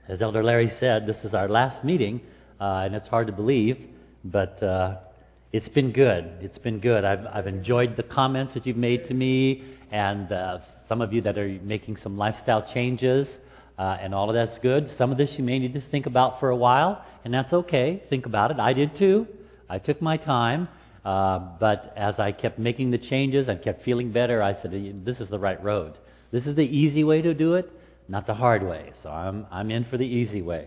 As Elder Larry said, this is our last meeting, and it's hard to believe, but it's been good. It's been good. I've enjoyed the comments that you've made to me, and some of you that are making some lifestyle changes, and all of that's good. Some of this you may need to think about for a while, and that's okay. Think about it. I did too. I took my time, but as I kept making the changes and kept feeling better, I said, this is the right road. This is the easy way to do it, not the hard way. So I'm in for the easy way.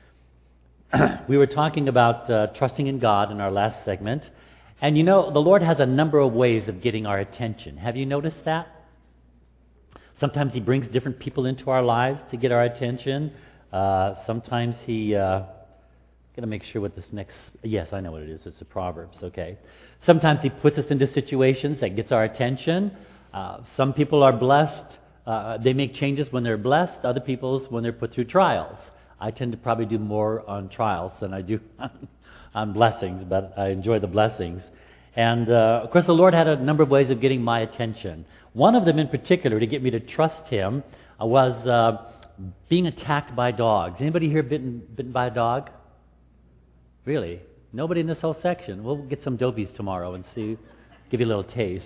We were talking about trusting in God in our last segment. And you know, the Lord has a number of ways of getting our attention. Have you noticed that? Sometimes He brings different people into our lives to get our attention. Sometimes He... I'm going to make sure what this next... Yes, I know what it is. It's the Proverbs, okay. Sometimes He puts us into situations that gets our attention. Some people are blessed. They make changes when they're blessed. Other people's when they're put through trials. I tend to probably do more on trials than I do on blessings, but I enjoy the blessings. And, of course, the Lord had a number of ways of getting my attention. One of them in particular, to get me to trust Him, was being attacked by dogs. Anybody here bitten by a dog? Really? Nobody in this whole section? We'll get some dopies tomorrow and see, give you a little taste.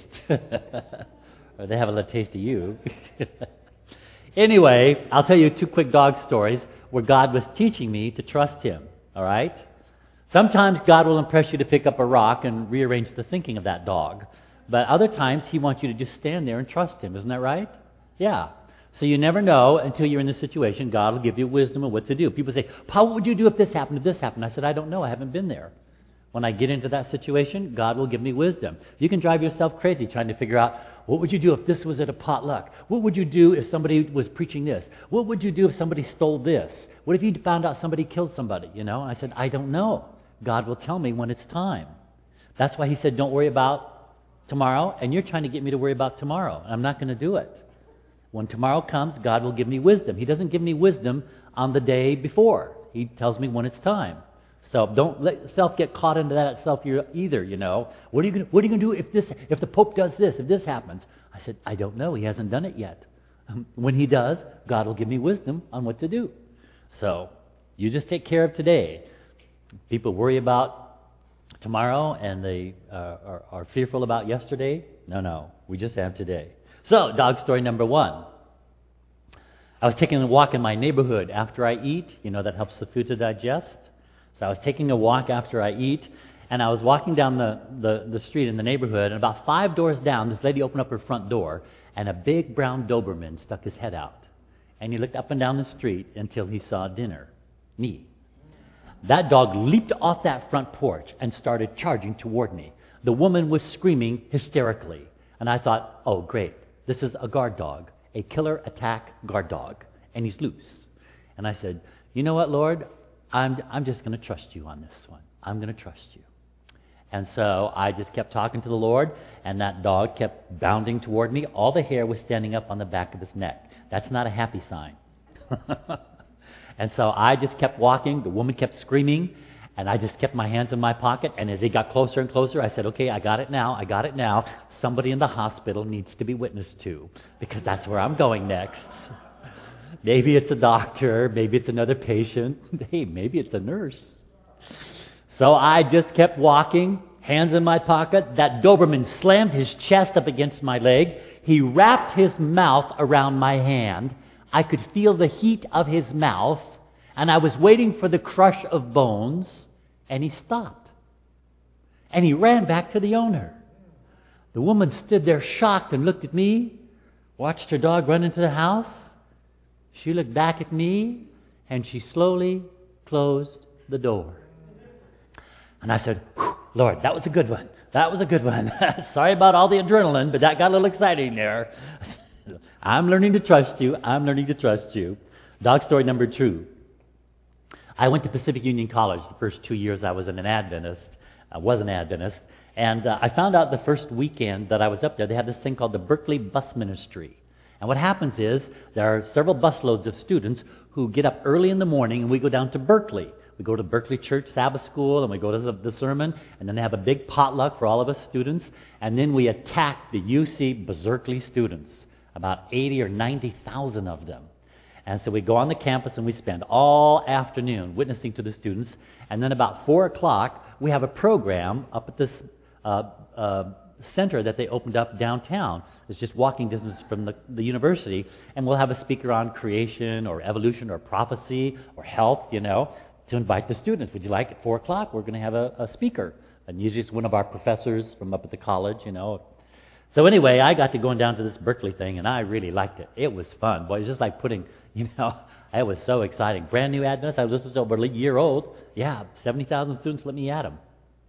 Or they have a little taste of you. Anyway, I'll tell you two quick dog stories where God was teaching me to trust Him. All right? Sometimes God will impress you to pick up a rock and rearrange the thinking of that dog. But other times He wants you to just stand there and trust Him. Isn't that right? Yeah. So you never know until you're in this situation. God will give you wisdom of what to do. People say, Paul, what would you do if this happened, if this happened? I said, I don't know. I haven't been there. When I get into that situation, God will give me wisdom. You can drive yourself crazy trying to figure out, what would you do if this was at a potluck? What would you do if somebody was preaching this? What would you do if somebody stole this? What if you found out somebody killed somebody? You know? And I said, I don't know. God will tell me when it's time. That's why He said, don't worry about tomorrow. And you're trying to get me to worry about tomorrow. And I'm not going to do it. When tomorrow comes, God will give me wisdom. He doesn't give me wisdom on the day before. He tells me when it's time. So don't let yourself get caught into that itself either, you know. What are you going to do if the Pope does this, if this happens? I said, I don't know. He hasn't done it yet. When He does, God will give me wisdom on what to do. So you just take care of today. People worry about tomorrow and they are fearful about yesterday. No. We just have today. So, dog story number one. I was taking a walk in my neighborhood after I eat. You know, that helps the food to digest. So I was taking a walk after I eat, and I was walking down the street in the neighborhood, and about 5 doors down, this lady opened up her front door, and a big brown Doberman stuck his head out. And he looked up and down the street until he saw dinner, me. That dog leaped off that front porch and started charging toward me. The woman was screaming hysterically, and I thought, oh, great. This is a guard dog, a killer attack guard dog, and he's loose. And I said, you know what, Lord? I'm just going to trust you on this one. I'm going to trust you. And so I just kept talking to the Lord, and that dog kept bounding toward me. All the hair was standing up on the back of his neck. That's not a happy sign. And so I just kept walking. The woman kept screaming, and I just kept my hands in my pocket. And as he got closer and closer, I said, okay, I got it now. Somebody in the hospital needs to be witnessed to, because that's where I'm going next. Maybe it's a doctor, maybe it's another patient, hey, maybe it's a nurse. So I just kept walking, hands in my pocket. That Doberman slammed his chest up against my leg. He wrapped his mouth around my hand. I could feel the heat of his mouth, and I was waiting for the crush of bones, and he stopped. And he ran back to the owner. The woman stood there shocked and looked at me, watched her dog run into the house. She looked back at me, and she slowly closed the door. And I said, Lord, that was a good one. That was a good one. Sorry about all the adrenaline, but that got a little exciting there. I'm learning to trust you. Dog story number 2. I went to Pacific Union College the first 2 years I was an Adventist. And I found out the first weekend that I was up there, they had this thing called the Berkeley Bus Ministry. And what happens is there are several busloads of students who get up early in the morning, and we go down to Berkeley. We go to Berkeley Church Sabbath School, and we go to the sermon, and then they have a big potluck for all of us students, and then we attack the UC Berkeley students, about 80 or 90,000 of them. And so we go on the campus and we spend all afternoon witnessing to the students. And then about 4 o'clock, we have a program up at this center that they opened up downtown. It's just walking distance from the university. And we'll have a speaker on creation or evolution or prophecy or health, to invite the students. Would you like at 4 o'clock? We're going to have a speaker. And usually it's one of our professors from up at the college, So anyway, I got to going down to this Berkeley thing, and I really liked it. It was fun. Boy, it was just like putting, it was so exciting. Brand new Adventists. I was just over a year old. Yeah, 70,000 students, let me at them.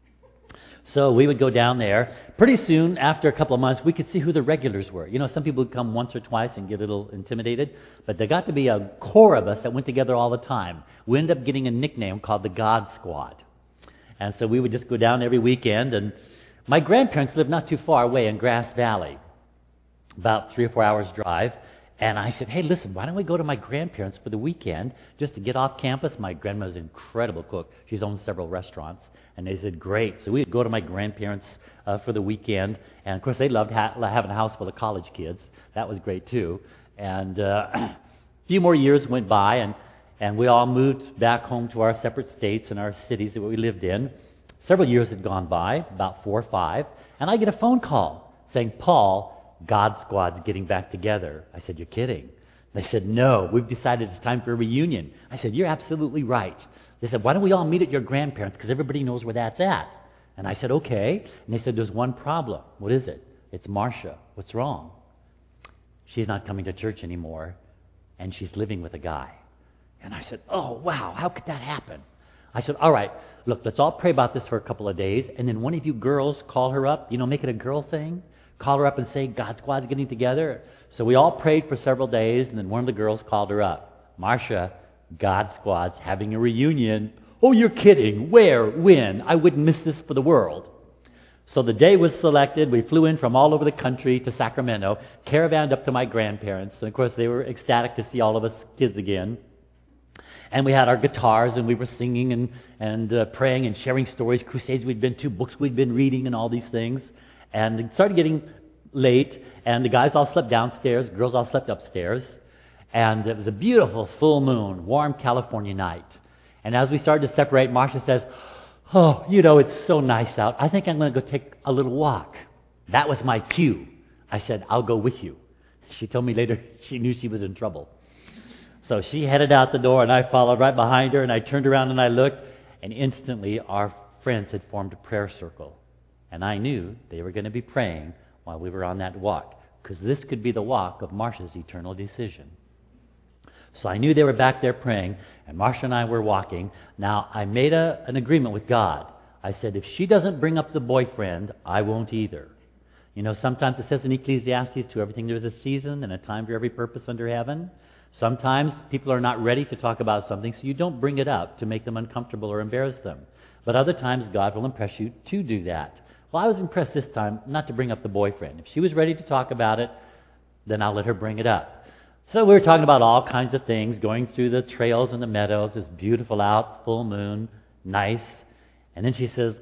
So we would go down there. Pretty soon, after a couple of months, we could see who the regulars were. Some people would come once or twice and get a little intimidated, but there got to be a core of us that went together all the time. We ended up getting a nickname called the God Squad. And so we would just go down every weekend, and my grandparents lived not too far away in Grass Valley, about 3 or 4 hours drive. And I said, hey, listen, why don't we go to my grandparents for the weekend just to get off campus? My grandmother's an incredible cook. She's owned several restaurants. And they said, great. So we'd go to my grandparents for the weekend. And, of course, they loved having a house full of college kids. That was great, too. And a few more years went by, and we all moved back home to our separate states and our cities that we lived in. Several years had gone by, about 4 or 5, and I get a phone call saying, Paul, God Squad's getting back together. I said, you're kidding. They said, no, we've decided it's time for a reunion. I said, you're absolutely right. They said, why don't we all meet at your grandparents, because everybody knows where that's at. And I said, okay. And they said, there's one problem. What is it? It's Marcia. What's wrong? She's not coming to church anymore, and she's living with a guy. And I said, oh, wow, how could that happen? I said, all right, look, let's all pray about this for a couple of days, and then one of you girls call her up, make it a girl thing. Call her up and say, God Squad's getting together. So we all prayed for several days, and then one of the girls called her up. Marcia, God Squad's having a reunion. Oh, you're kidding. Where? When? I wouldn't miss this for the world. So the day was selected. We flew in from all over the country to Sacramento, caravaned up to my grandparents, and of course they were ecstatic to see all of us kids again. And we had our guitars, and we were singing and praying and sharing stories, crusades we'd been to, books we'd been reading, and all these things. And it started getting late, and the guys all slept downstairs, girls all slept upstairs. And it was a beautiful full moon, warm California night. And as we started to separate, Marcia says, oh, it's so nice out. I think I'm going to go take a little walk. That was my cue. I said, I'll go with you. She told me later she knew she was in trouble. So she headed out the door, and I followed right behind her, and I turned around and I looked, and instantly our friends had formed a prayer circle. And I knew they were going to be praying while we were on that walk, because this could be the walk of Marcia's eternal decision. So I knew they were back there praying, and Marcia and I were walking. Now, I made an agreement with God. I said, if she doesn't bring up the boyfriend, I won't either. Sometimes it says in Ecclesiastes, to everything there's a season and a time for every purpose under heaven. Sometimes people are not ready to talk about something, so you don't bring it up to make them uncomfortable or embarrass them. But other times, God will impress you to do that. Well, I was impressed this time not to bring up the boyfriend. If she was ready to talk about it, then I'll let her bring it up. So we were talking about all kinds of things, going through the trails and the meadows. It's beautiful out, full moon, nice. And then she says,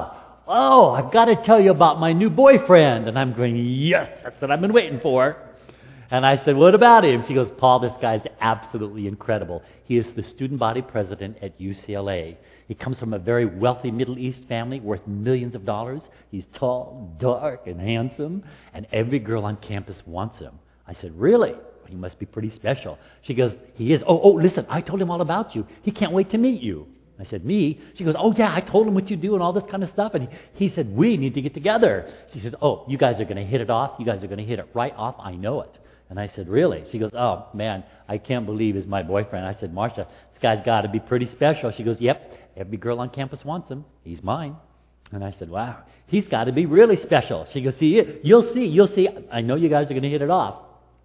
oh, I've got to tell you about my new boyfriend. And I'm going, yes, that's what I've been waiting for. And I said, what about him? She goes, Paul, this guy's absolutely incredible. He is the student body president at UCLA. He comes from a very wealthy Middle East family worth millions of dollars. He's tall, dark, and handsome, and every girl on campus wants him. I said, really? He must be pretty special. She goes, he is. Oh, listen, I told him all about you. He can't wait to meet you. I said, me? She goes, oh, yeah, I told him what you do and all this kind of stuff. And he said, we need to get together. She says, oh, you guys are going to hit it off. You guys are going to hit it right off. I know it. And I said, really? She goes, oh, man, I can't believe he's my boyfriend. I said, Marcia, this guy's got to be pretty special. She goes, yep, every girl on campus wants him. He's mine. And I said, wow, he's got to be really special. She goes, see, you'll see. I know you guys are going to hit it off.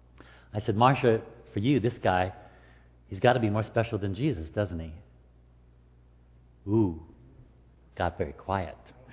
I said, Marcia, for you, this guy, he's got to be more special than Jesus, doesn't he? Ooh, got very quiet.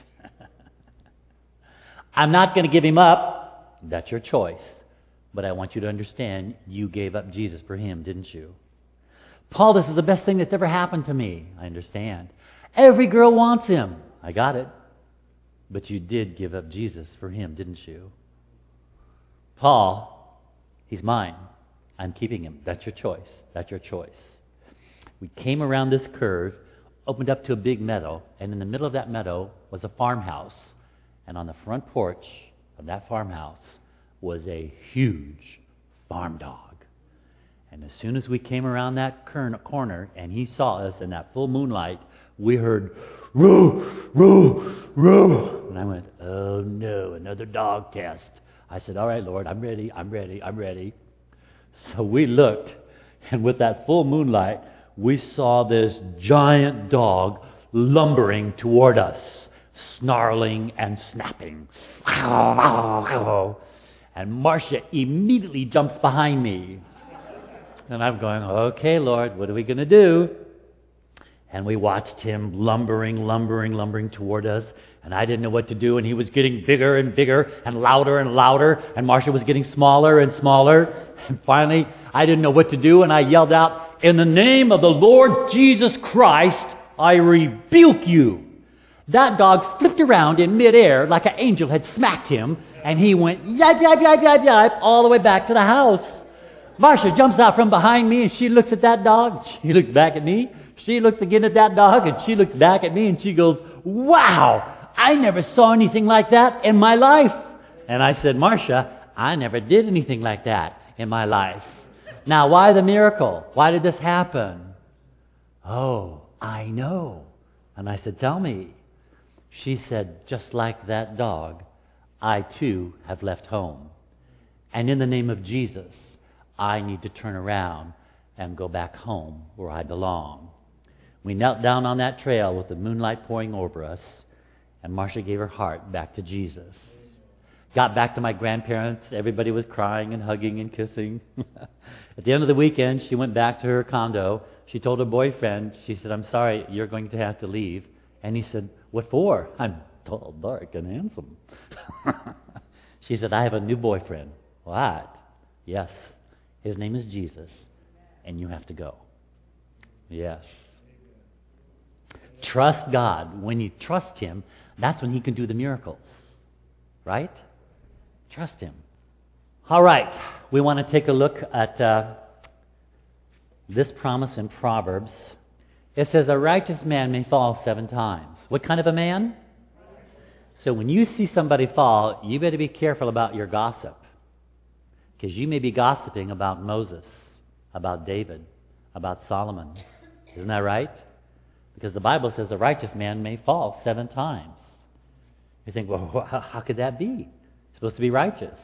I'm not going to give him up. That's your choice. But I want you to understand, you gave up Jesus for him, didn't you? Paul, this is the best thing that's ever happened to me. I understand. Every girl wants him. I got it. But you did give up Jesus for him, didn't you? Paul, he's mine. I'm keeping him. That's your choice. That's your choice. We came around this curve, opened up to a big meadow, and in the middle of that meadow was a farmhouse. And on the front porch of that farmhouse was a huge farm dog. And as soon as we came around that corner and he saw us in that full moonlight, we heard, "Roo, roo, roo." And I went, "Oh no, another dog test." I said, "All right, Lord, I'm ready, I'm ready, I'm ready." So we looked, and with that full moonlight, we saw this giant dog lumbering toward us, snarling and snapping. And Marcia immediately jumps behind me. And I'm going, "Okay, Lord, what are we going to do?" And we watched him lumbering toward us. And I didn't know what to do. And he was getting bigger and bigger and louder. And Marcia was getting smaller and smaller. And finally, I didn't know what to do. And I yelled out, "In the name of the Lord Jesus Christ, I rebuke you." That dog flipped around in midair like an angel had smacked him. And he went yipe, yipe, yipe, yipe, yipe all the way back to the house. Marcia jumps out from behind me and she looks at that dog. She looks back at me. She looks again at that dog and she looks back at me and she goes, "Wow, I never saw anything like that in my life." And I said, "Marcia, I never did anything like that in my life." Now, why the miracle? Why did this happen? "Oh, I know." And I said, "Tell me." She said, "Just like that dog, I too have left home. And in the name of Jesus, I need to turn around and go back home where I belong." We knelt down on that trail with the moonlight pouring over us, and Marcia gave her heart back to Jesus. Got back to my grandparents. Everybody was crying and hugging and kissing. At the end of the weekend, she went back to her condo. She told her boyfriend, she said, "I'm sorry, you're going to have to leave." And he said, "What for?" "I'm tall, dark, and handsome." She said, "I have a new boyfriend." "What?" "Yes. His name is Jesus, and you have to go." Yes. Trust God. When you trust Him, that's when He can do the miracles. Right? Trust Him. All right. We want to take a look at this promise in Proverbs. It says, "A righteous man may fall 7 times." What kind of a man? So when you see somebody fall, you better be careful about your gossip. Because you may be gossiping about Moses, about David, about Solomon. Isn't that right? Because the Bible says a righteous man may fall 7 times. You think, well, how could that be? He's supposed to be righteous.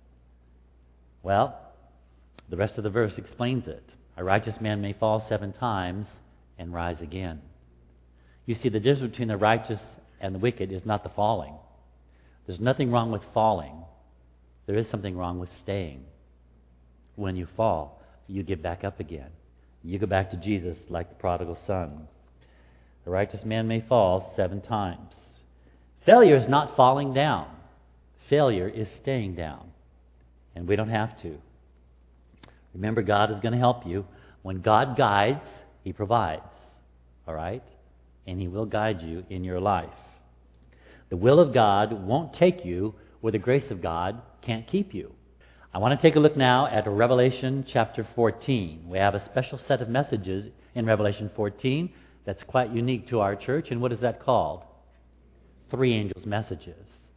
Well, the rest of the verse explains it. A righteous man may fall 7 times and rise again. You see, the difference between the righteous and the wicked is not the falling. There's nothing wrong with falling. There is something wrong with staying. When you fall, you get back up again. You go back to Jesus like the prodigal son. The righteous man may fall 7 times. Failure is not falling down. Failure is staying down. And we don't have to. Remember, God is going to help you. When God guides, He provides. All right? And He will guide you in your life. The will of God won't take you where the grace of God can't keep you. I want to take a look now at Revelation chapter 14. We have a special set of messages in Revelation 14 that's quite unique to our church. And what is that called? 3 angels' messages.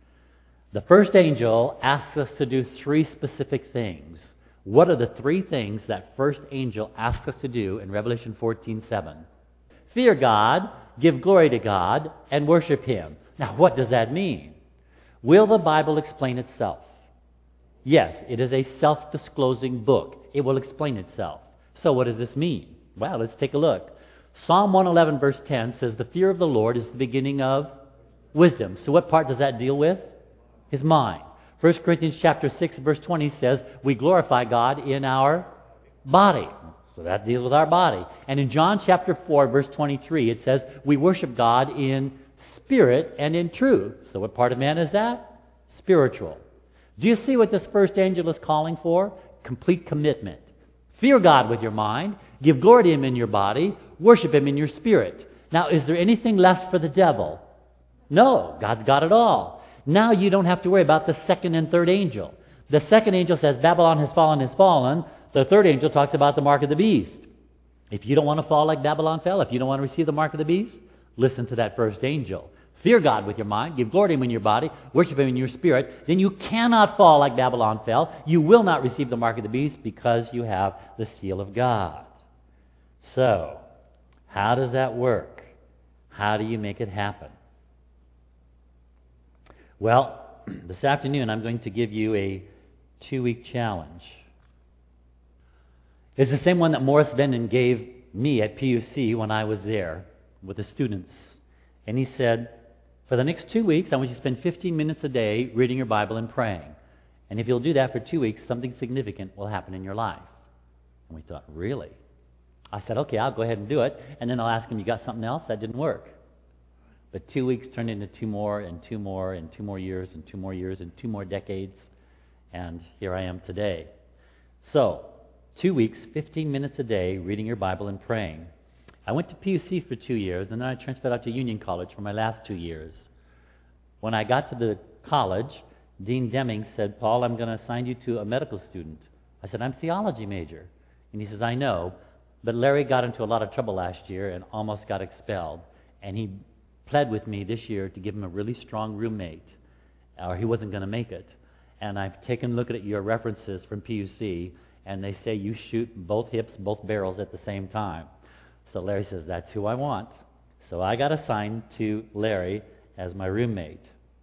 The first angel asks us to do 3 specific things. What are the 3 things that first angel asks us to do in Revelation 14:7? Fear God, give glory to God, and worship Him. Now, what does that mean? Will the Bible explain itself? Yes, it is a self-disclosing book. It will explain itself. So what does this mean? Well, let's take a look. Psalm 111 verse 10 says, "The fear of the Lord is the beginning of wisdom." So what part does that deal with? His mind. 1 Corinthians chapter 6 verse 20 says, "We glorify God in our body." So that deals with our body. And in John chapter 4 verse 23 it says, "We worship God in spirit and in truth." So what part of man is that? Spiritual. Do you see what this first angel is calling for? Complete commitment. Fear God with your mind. Give glory to Him in your body. Worship Him in your spirit. Now, is there anything left for the devil? No. God's got it all. Now you don't have to worry about the second and third angel. The second angel says, "Babylon has fallen, has fallen." The third angel talks about the mark of the beast. If you don't want to fall like Babylon fell, if you don't want to receive the mark of the beast, listen to that first angel. Fear God with your mind, give glory to Him in your body, worship Him in your spirit. Then you cannot fall like Babylon fell. You will not receive the mark of the beast because you have the seal of God. So, how does that work? How do you make it happen? Well, this afternoon I'm going to give you a 2-week challenge. It's the same one that Morris Venden gave me at PUC when I was there with the students. And he said, for the next 2 weeks, I want you to spend 15 minutes a day reading your Bible and praying. And if you'll do that for 2 weeks, something significant will happen in your life. And we thought, really? I said, okay, I'll go ahead and do it. And then I'll ask him, you got something else? That didn't work. But 2 weeks turned into 2 more, and 2 more, and 2 more years, and 2 more years, and 2 more decades. And here I am today. So, 2 weeks, 15 minutes a day, reading your Bible and praying. I went to PUC for 2 years, and then I transferred out to Union College for my last 2 years. When I got to the college, Dean Deming said, Paul, I'm going to assign you to a medical student. I said, I'm a theology major. And he says, I know, but Larry got into a lot of trouble last year and almost got expelled. And he pled with me this year to give him a really strong roommate, or he wasn't going to make it. And I've taken a look at your references from PUC, and they say you shoot both hips, both barrels at the same time. So Larry says, that's who I want. So I got assigned to Larry as my roommate.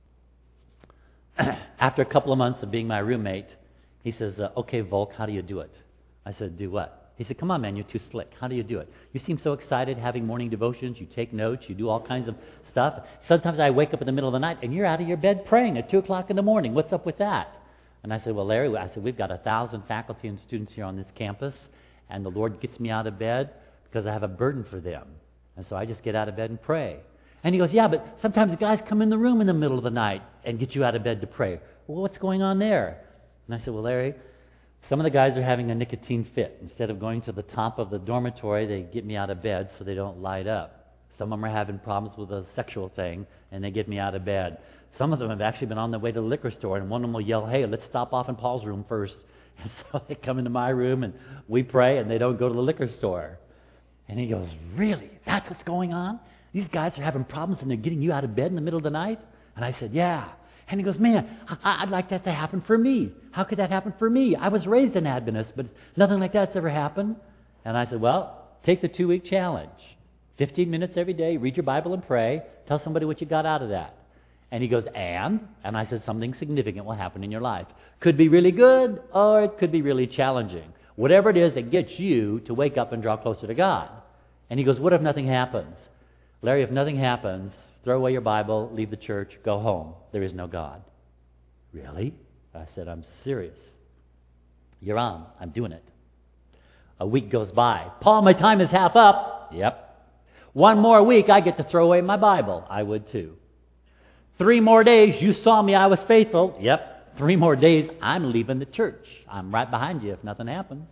After a couple of months of being my roommate, he says, okay, Volk, how do you do it? I said, do what? He said, come on, man, you're too slick. How do you do it? You seem so excited having morning devotions. You take notes. You do all kinds of stuff. Sometimes I wake up in the middle of the night, and you're out of your bed praying at 2 o'clock in the morning. What's up with that? And I said, well, Larry, we've got 1,000 faculty and students here on this campus, and the Lord gets me out of bed because I have a burden for them. And so I just get out of bed and pray. And he goes, yeah, but sometimes the guys come in the room in the middle of the night and get you out of bed to pray. Well, what's going on there? And I said, well, Larry, some of the guys are having a nicotine fit. Instead of going to the top of the dormitory, they get me out of bed so they don't light up. Some of them are having problems with a sexual thing, and they get me out of bed. Some of them have actually been on their way to the liquor store, and one of them will yell, hey, let's stop off in Paul's room first. And so they come into my room, and we pray, and they don't go to the liquor store. And he goes, really? That's what's going on? These guys are having problems, and they're getting you out of bed in the middle of the night? And I said, yeah. And he goes, man, I'd like that to happen for me. How could that happen for me? I was raised an Adventist, but nothing like that's ever happened. And I said, well, take the 2-week challenge. 15 minutes every day, read your Bible and pray. Tell somebody what you got out of that. And he goes, and I said, something significant will happen in your life. Could be really good, or it could be really challenging. Whatever it is that gets you to wake up and draw closer to God. And he goes, what if nothing happens? Larry, if nothing happens, throw away your Bible, leave the church, go home. There is no God. Really? I said, I'm serious. You're on. I'm doing it. A week goes by. Paul, my time is half up. Yep. 1 more week, I get to throw away my Bible. I would too. 3 more days, you saw me, I was faithful. Yep. 3 more days, I'm leaving the church. I'm right behind you if nothing happens.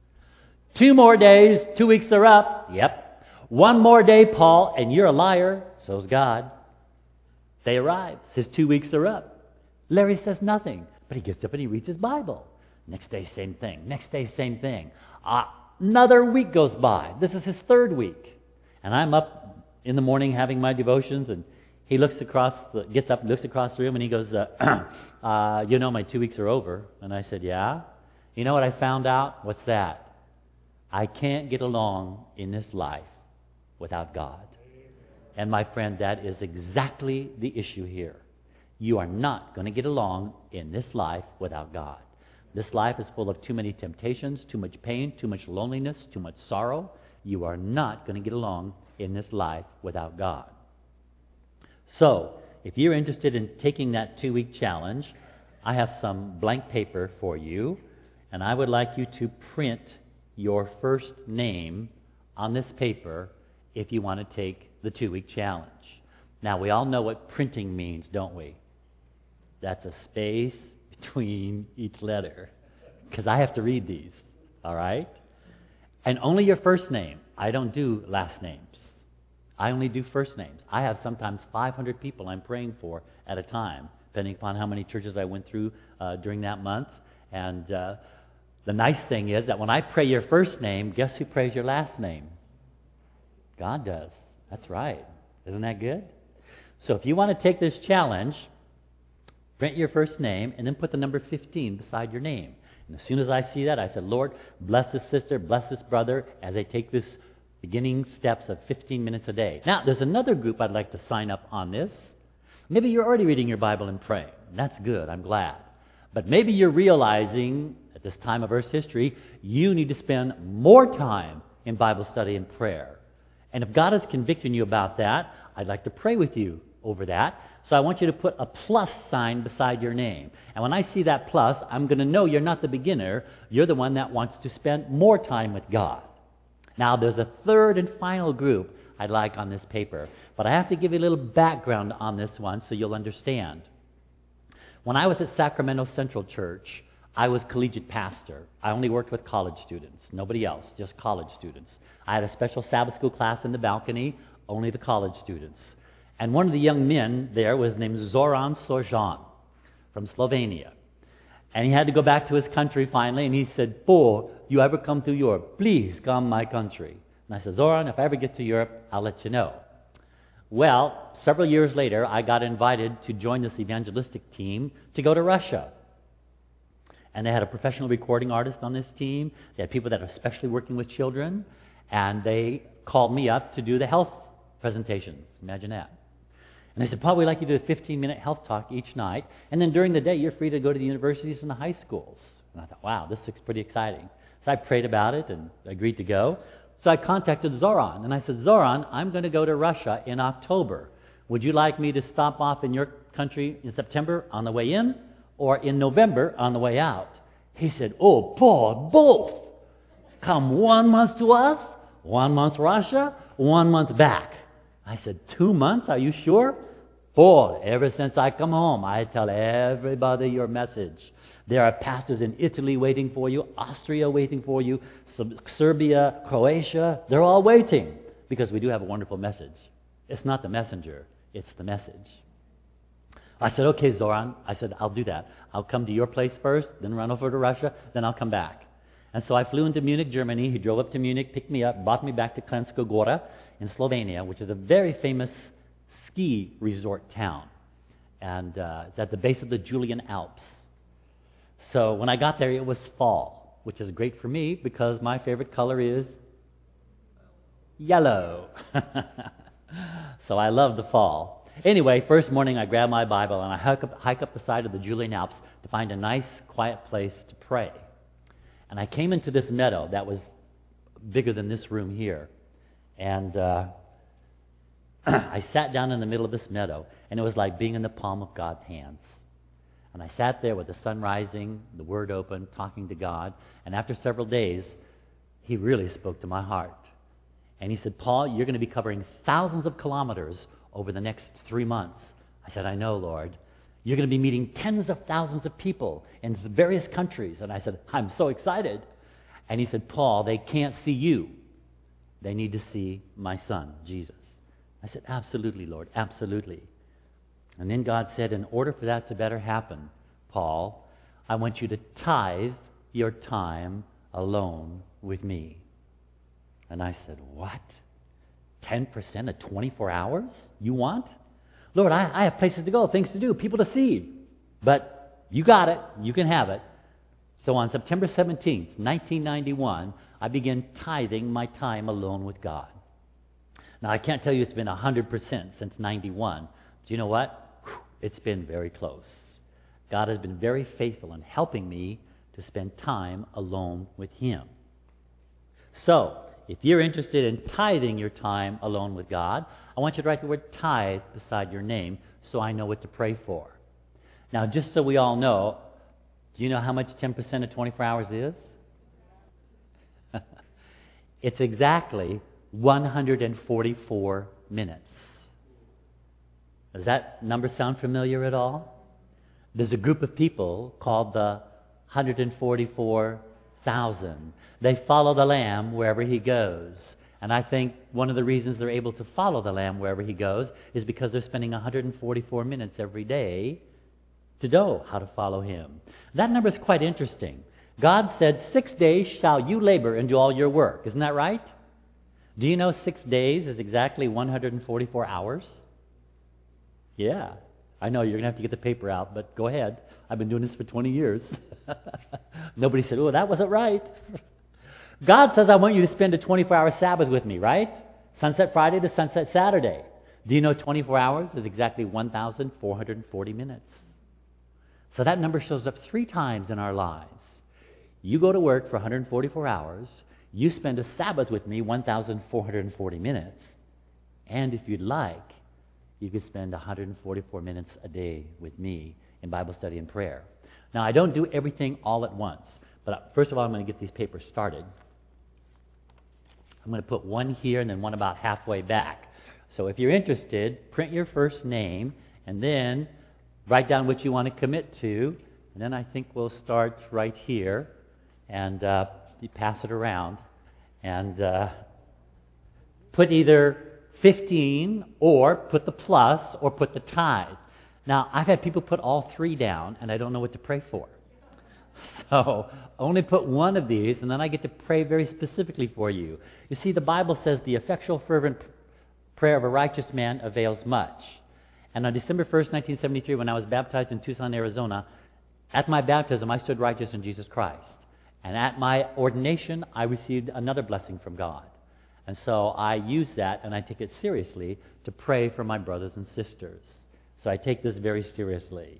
2 more days, 2 weeks are up. Yep. 1 more day, Paul, and you're a liar. So's God. Day arrives. His 2 weeks are up. Larry says nothing, but he gets up and he reads his Bible. Next day, same thing. Next day, same thing. Another week goes by. This is his 3rd week. And I'm up in the morning having my devotions, and he gets up, looks across the room, and he goes, my 2 weeks are over. And I said, yeah? You know what I found out? What's that? I can't get along in this life without God. And my friend, that is exactly the issue here. You are not going to get along in this life without God. This life is full of too many temptations, too much pain, too much loneliness, too much sorrow. You are not going to get along in this life without God. So, if you're interested in taking that 2-week challenge, I have some blank paper for you, and I would like you to print your first name on this paper if you want to take the 2-week challenge. Now, we all know what printing means, don't we? That's a space between each letter, because I have to read these, all right? And only your first name. I don't do last names. I only do first names. I have sometimes 500 people I'm praying for at a time, depending upon how many churches I went through during that month. And The nice thing is that when I pray your first name, guess who prays your last name? God does. That's right. Isn't that good? So if you want to take this challenge, print your first name and then put the number 15 beside your name. And as soon as I see that, I said, Lord, bless this sister, bless this brother as they take this beginning steps of 15 minutes a day. Now, there's another group I'd like to sign up on this. Maybe you're already reading your Bible and praying. That's good. I'm glad. But maybe you're realizing at this time of Earth's history, you need to spend more time in Bible study and prayer. And if God is convicting you about that, I'd like to pray with you over that. So I want you to put a plus sign beside your name. And when I see that plus, I'm going to know you're not the beginner. You're the one that wants to spend more time with God. Now, there's a third and final group I'd like on this paper. But I have to give you a little background on this one so you'll understand. When I was at Sacramento Central Church, I was collegiate pastor. I only worked with college students, nobody else, just college students. I had a special Sabbath school class in the balcony, only the college students. And one of the young men there was named Zoran Sorjan from Slovenia. And he had to go back to his country finally, and he said, "Paul, you ever come to Europe, please come my country." And I said, "Zoran, if I ever get to Europe, I'll let you know." Well, several years later, I got invited to join this evangelistic team to go to Russia. And they had a professional recording artist on this team. They had people that are especially working with children. And they called me up to do the health presentations. Imagine that. And they said, "Paul, we'd like you to do a 15-minute health talk each night. And then during the day, you're free to go to the universities and the high schools." And I thought, wow, this looks pretty exciting. So I prayed about it and agreed to go. So I contacted Zoran. And I said, "Zoran, I'm going to go to Russia in October. Would you like me to stop off in your country in September on the way in or in November on the way out?" He said, "Oh, Paul, both. Come 1 month to us, 1 month Russia, 1 month back." I said, 2 months? Are you sure? "Paul, ever since I come home, I tell everybody your message. There are pastors in Italy waiting for you, Austria waiting for you, Serbia, Croatia. They're all waiting because we do have a wonderful message. It's not the messenger, it's the message." I said, "Okay, Zoran." I said, "I'll do that. I'll come to your place first, then run over to Russia, then I'll come back." And so I flew into Munich, Germany. He drove up to Munich, picked me up, brought me back to Kranjska Gora in Slovenia, which is a very famous ski resort town. And it's at the base of the Julian Alps. So when I got there, it was fall, which is great for me because my favorite color is yellow. So I love the fall. Anyway, first morning I grabbed my Bible and I hike up the side of the Julian Alps to find a nice, quiet place to pray. And I came into this meadow that was bigger than this room here. And I sat down in the middle of this meadow, and it was like being in the palm of God's hands. And I sat there with the sun rising, the Word open, talking to God. And after several days, He really spoke to my heart. And He said, "Paul, you're going to be covering thousands of kilometers over the next 3 months." I said, "I know, Lord." "You're going to be meeting tens of thousands of people in various countries." And I said, "I'm so excited." And He said, "Paul, they can't see you. They need to see my Son, Jesus." I said, "Absolutely, Lord, absolutely." And then God said, "In order for that to better happen, Paul, I want you to tithe your time alone with me." And I said, "What? 10% of 24 hours you want? Lord, I have places to go, things to do, people to see. But you got it. You can have it." So on September 17th, 1991, I began tithing my time alone with God. Now, I can't tell you it's been 100% since 91. Do you know what? It's been very close. God has been very faithful in helping me to spend time alone with Him. So, if you're interested in tithing your time alone with God, I want you to write the word tithe beside your name so I know what to pray for. Now, just so we all know, do you know how much 10% of 24 hours is? It's exactly 144 minutes. Does that number sound familiar at all? There's a group of people called the 144,000. They follow the Lamb wherever He goes. And I think one of the reasons they're able to follow the Lamb wherever He goes is because they're spending 144 minutes every day to know how to follow Him. That number is quite interesting God said, 6 days shall you labor and do all your work. Isn't that right? Do you know 6 days is exactly 144 hours? Yeah. I know you're going to have to get the paper out, but go ahead. I've been doing this for 20 years. Nobody said, oh, that wasn't right. God says, I want you to spend a 24-hour Sabbath with me, right? Sunset Friday to sunset Saturday. Do you know 24 hours is exactly 1,440 minutes? So that number shows up 3 times in our lives. You go to work for 144 hours. You spend a Sabbath with me, 1,440 minutes. And if you'd like, you could spend 144 minutes a day with me in Bible study and prayer. Now, I don't do everything all at once. But first of all, I'm going to get these papers started. I'm going to put one here and then one about halfway back. So if you're interested, print your first name and then write down what you want to commit to. And then I think we'll start right here and you pass it around. And put either 15 or put the plus or put the tithe. Now, I've had people put all 3 down and I don't know what to pray for. So only put one of these, and then I get to pray very specifically for you. You see, the Bible says the effectual, fervent prayer of a righteous man avails much. And on December 1st, 1973, when I was baptized in Tucson, Arizona, at my baptism, I stood righteous in Jesus Christ. And at my ordination, I received another blessing from God. And so I use that, and I take it seriously to pray for my brothers and sisters. So I take this very seriously.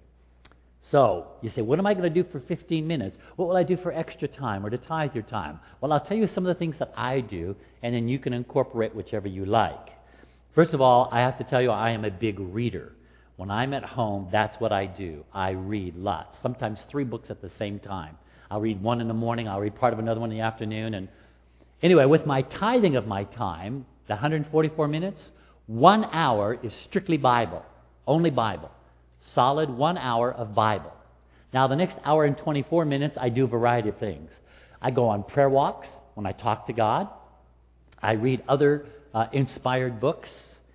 So, you say, what am I going to do for 15 minutes? What will I do for extra time or to tithe your time? Well, I'll tell you some of the things that I do, and then you can incorporate whichever you like. First of all, I have to tell you I am a big reader. When I'm at home, that's what I do. I read lots, sometimes 3 books at the same time. I'll read one in the morning, I'll read part of another one in the afternoon. And anyway, with my tithing of my time, the 144 minutes, 1 hour is strictly Bible, only Bible. Solid 1 hour of Bible. Now, the next hour and 24 minutes, I do a variety of things. I go on prayer walks when I talk to God. I read other inspired books.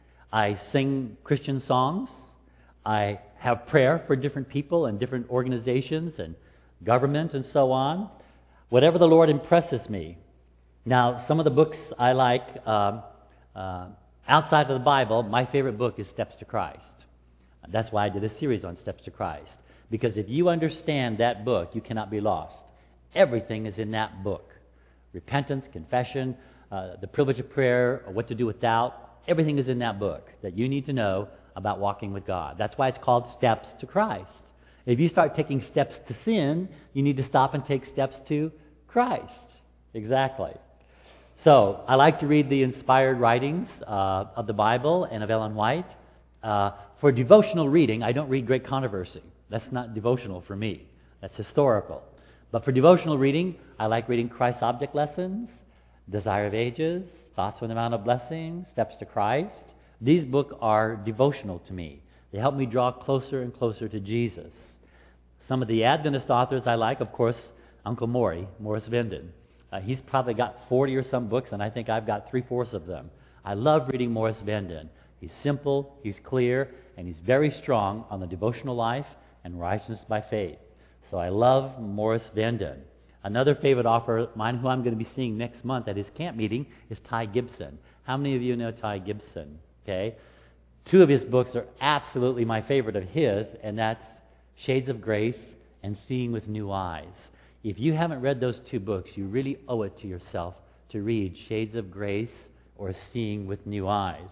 I sing Christian songs. I have prayer for different people and different organizations and government and so on. Whatever the Lord impresses me. Now, some of the books I like outside of the Bible, my favorite book is Steps to Christ. That's why I did a series on Steps to Christ. Because if you understand that book, you cannot be lost. Everything is in that book. Repentance, confession, the privilege of prayer, or what to do with doubt. Everything is in that book that you need to know about walking with God. That's why it's called Steps to Christ. If you start taking steps to sin, you need to stop and take steps to Christ. Exactly. So, I like to read the inspired writings of the Bible and of Ellen White. For devotional reading, I don't read Great Controversy. That's not devotional for me. That's historical. But for devotional reading, I like reading Christ's Object Lessons, Desire of Ages, Thoughts from the Mount of Blessings, Steps to Christ. These books are devotional to me. They help me draw closer and closer to Jesus. Some of the Adventist authors I like, of course, Uncle Morris Venden. He's probably got 40 or some books, and I think I've got 3/4 of them. I love reading Morris Venden. He's simple, he's clear, and he's very strong on the devotional life and righteousness by faith. So I love Morris Venden. Another favorite author of mine, who I'm going to be seeing next month at his camp meeting, is Ty Gibson. How many of you know Ty Gibson? Okay, 2 of his books are absolutely my favorite of his, and that's Shades of Grace and Seeing with New Eyes. If you haven't read those 2 books, you really owe it to yourself to read Shades of Grace or Seeing with New Eyes.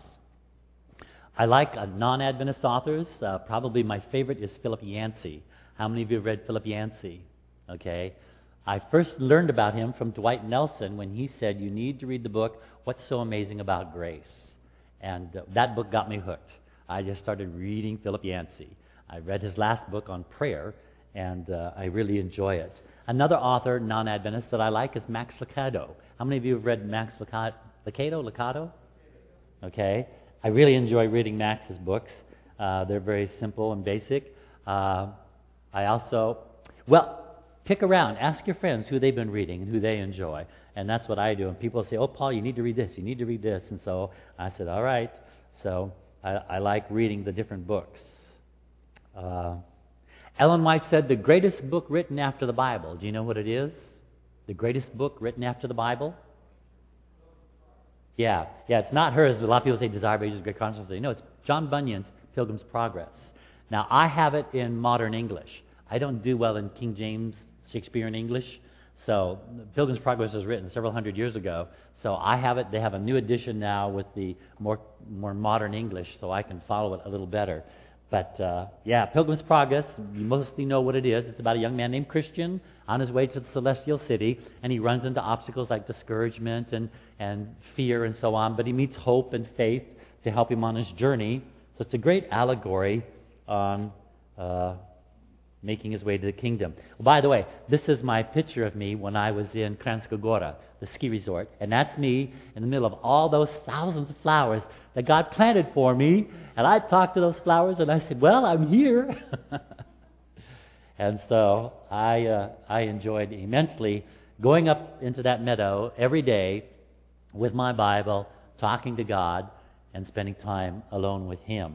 I like non-Adventist authors. Probably my favorite is Philip Yancey. How many of you have read Philip Yancey? Okay. I first learned about him from Dwight Nelson when he said, you need to read the book, What's So Amazing About Grace? And that book got me hooked. I just started reading Philip Yancey. I read his last book on prayer, and I really enjoy it. Another author, non-Adventist, that I like is Max Lucado. How many of you have read Max Lucado? Okay. I really enjoy reading Max's books. They're very simple and basic. Pick around. Ask your friends who they've been reading and who they enjoy. And that's what I do. And people say, oh, Paul, you need to read this. You need to read this. And so I said, all right. So I like reading the different books. Ellen White said the greatest book written after the Bible. Do you know what it is? The greatest book written after the Bible? Yeah, it's not hers. A lot of people say Desire of Ages, Great Controversy. No, it's John Bunyan's Pilgrim's Progress. Now, I have it in modern English. I don't do well in King James Shakespearean English. So, Pilgrim's Progress was written several hundred years ago. So, I have it. They have a new edition now with the more modern English, so I can follow it a little better. But, Pilgrim's Progress, you mostly know what it is. It's about a young man named Christian on his way to the celestial city, and he runs into obstacles like discouragement and fear and so on, but he meets hope and faith to help him on his journey. So it's a great allegory on making his way to the kingdom. Well, by the way, this is my picture of me when I was in Kranjska Gora, the ski resort, and that's me in the middle of all those thousands of flowers that God planted for me, and I talked to those flowers and I said, well, I'm here. And so I enjoyed immensely going up into that meadow every day with my Bible, talking to God, and spending time alone with Him.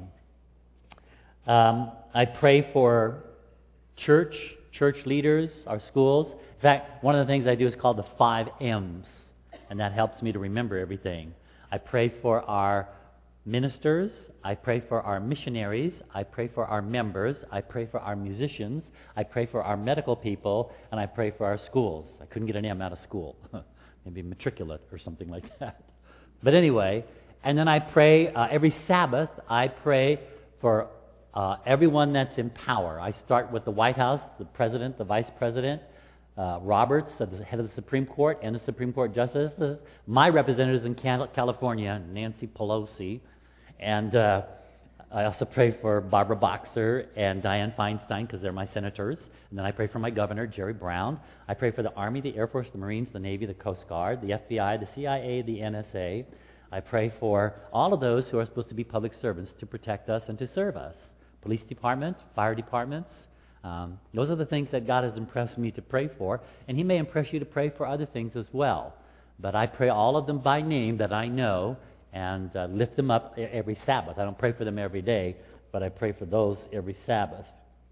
I pray for church leaders, our schools. In fact, one of the things I do is called the 5 M's, and that helps me to remember everything. I pray for our ministers, I pray for our missionaries, I pray for our members, I pray for our musicians, I pray for our medical people, and I pray for our schools. I couldn't get an M out of school. Maybe matriculate or something like that. But anyway, and then I pray every Sabbath, I pray for everyone that's in power. I start with the White House, the President, the Vice President, Roberts, the head of the Supreme Court, and the Supreme Court justices. My representatives in California, Nancy Pelosi, and I also pray for Barbara Boxer and Dianne Feinstein because they're my senators. And then I pray for my governor, Jerry Brown. I pray for the Army, the Air Force, the Marines, the Navy, the Coast Guard, the FBI, the CIA, the NSA. I pray for all of those who are supposed to be public servants to protect us and to serve us. Police department, fire departments. Those are the things that God has impressed me to pray for. And He may impress you to pray for other things as well. But I pray all of them by name that I know and lift them up every Sabbath. I don't pray for them every day, but I pray for those every Sabbath.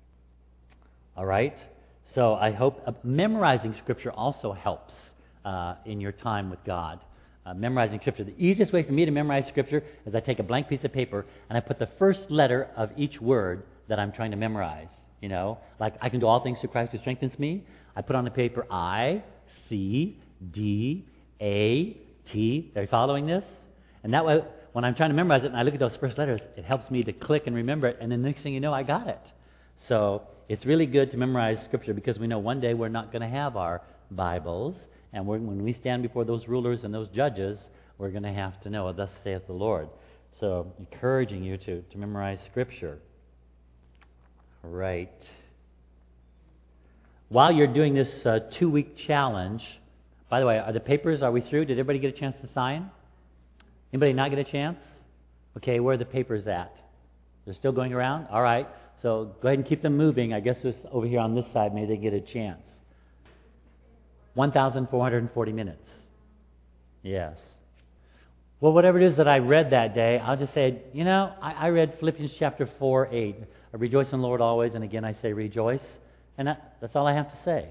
All right? So I hope memorizing Scripture also helps in your time with God. Memorizing Scripture. The easiest way for me to memorize Scripture is I take a blank piece of paper and I put the first letter of each word that I'm trying to memorize. You know, like I can do all things through Christ who strengthens me. I put on the paper I, C, D, A, T. Are you following this? And that way, when I'm trying to memorize it and I look at those first letters, it helps me to click and remember it. And then the next thing you know, I got it. So it's really good to memorize Scripture because we know one day we're not going to have our Bibles. And when we stand before those rulers and those judges, we're going to have to know, thus saith the Lord. So encouraging you to memorize Scripture. All right. While you're doing this 2-week challenge, by the way, are we through? Did everybody get a chance to sign? Anybody not get a chance? Okay, where are the papers at? They're still going around? All right. So go ahead and keep them moving. I guess this over here on this side, maybe they get a chance. 1,440 minutes. Yes. Well, whatever it is that I read that day, I'll just say, I read Philippians chapter 4:8. I rejoice in the Lord always, and again I say rejoice. And that's all I have to say,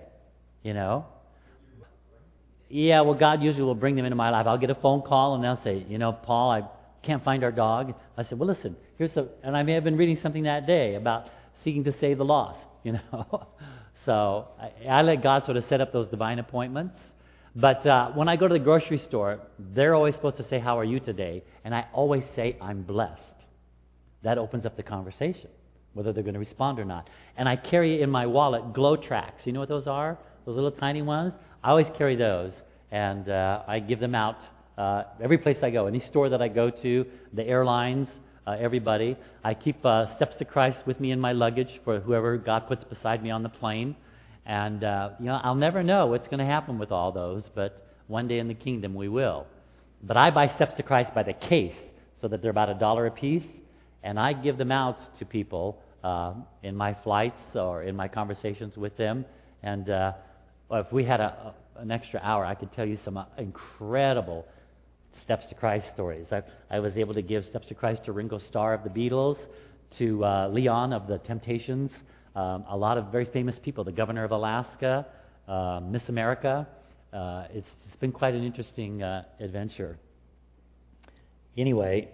Yeah, well, God usually will bring them into my life. I'll get a phone call, and they'll say, Paul, I can't find our dog. I said, well, listen, and I may have been reading something that day about seeking to save the lost, So I let God sort of set up those divine appointments. But when I go to the grocery store, they're always supposed to say, how are you today? And I always say, I'm blessed. That opens up the conversation, whether they're going to respond or not. And I carry in my wallet glow tracks. You know what those are? Those little tiny ones? I always carry those, and I give them out every place I go. Any store that I go to, the airlines, everybody. I keep Steps to Christ with me in my luggage for whoever God puts beside me on the plane. And, I'll never know what's going to happen with all those, but one day in the kingdom we will. But I buy Steps to Christ by the case, so that they're about $1 a piece, and I give them out to people in my flights or in my conversations with them. And if we had an extra hour, I could tell you some incredible Steps to Christ stories. I was able to give Steps to Christ to Ringo Starr of the Beatles, to Leon of the Temptations, A lot of very famous people, the governor of Alaska, Miss America. It's been quite an interesting adventure. Anyway,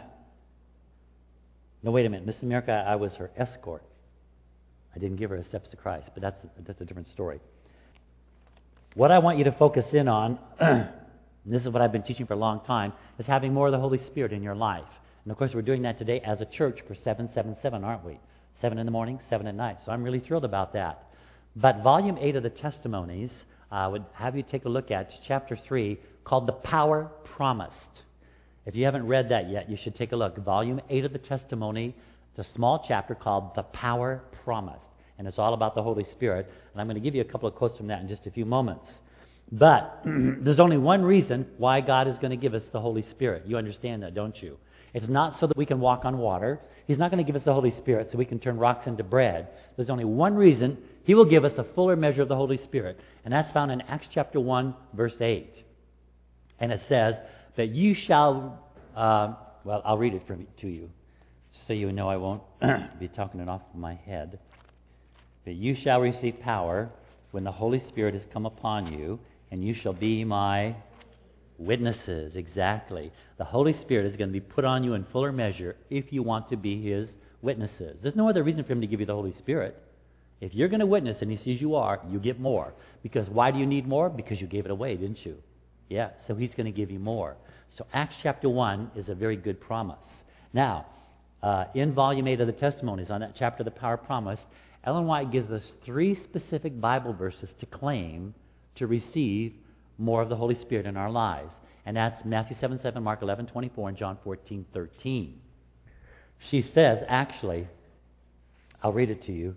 no, wait a minute. Miss America, I was her escort. I didn't give her the steps to Christ, but that's a different story. What I want you to focus in on, and this is what I've been teaching for a long time, is having more of the Holy Spirit in your life. And of course, we're doing that today as a church for 777, aren't we? 7 in the morning, 7 at night. So I'm really thrilled about that. But Volume 8 of the Testimonies, I would have you take a look at chapter 3, called The Power Promised. If you haven't read that yet, you should take a look. Volume 8 of the Testimony, it's a small chapter called The Power Promised. And it's all about the Holy Spirit. And I'm going to give you a couple of quotes from that in just a few moments. But there's only one reason why God is going to give us the Holy Spirit. You understand that, don't you? It's not so that we can walk on water. He's not going to give us the Holy Spirit so we can turn rocks into bread. There's only one reason He will give us a fuller measure of the Holy Spirit. And that's found in Acts chapter 1, verse 8. And it says that you shall, well, I'll read it to you, just so you know I won't be talking it off my head. But you shall receive power when the Holy Spirit has come upon you, and you shall be my witnesses. Exactly. The Holy Spirit is going to be put on you in fuller measure if you want to be His witnesses. There's no other reason for Him to give you the Holy Spirit. If you're going to witness and He sees you are, you get more. Because why do you need more? Because you gave it away, didn't you? Yeah, so He's going to give you more. So Acts chapter 1 is a very good promise. Now, in Volume 8 of the Testimonies, on that chapter, The Power Promised, Ellen White gives us 3 specific Bible verses to claim to receive more of the Holy Spirit in our lives. And that's Matthew 7:7, Mark 11:24, and John 14:13. She says, actually, I'll read it to you.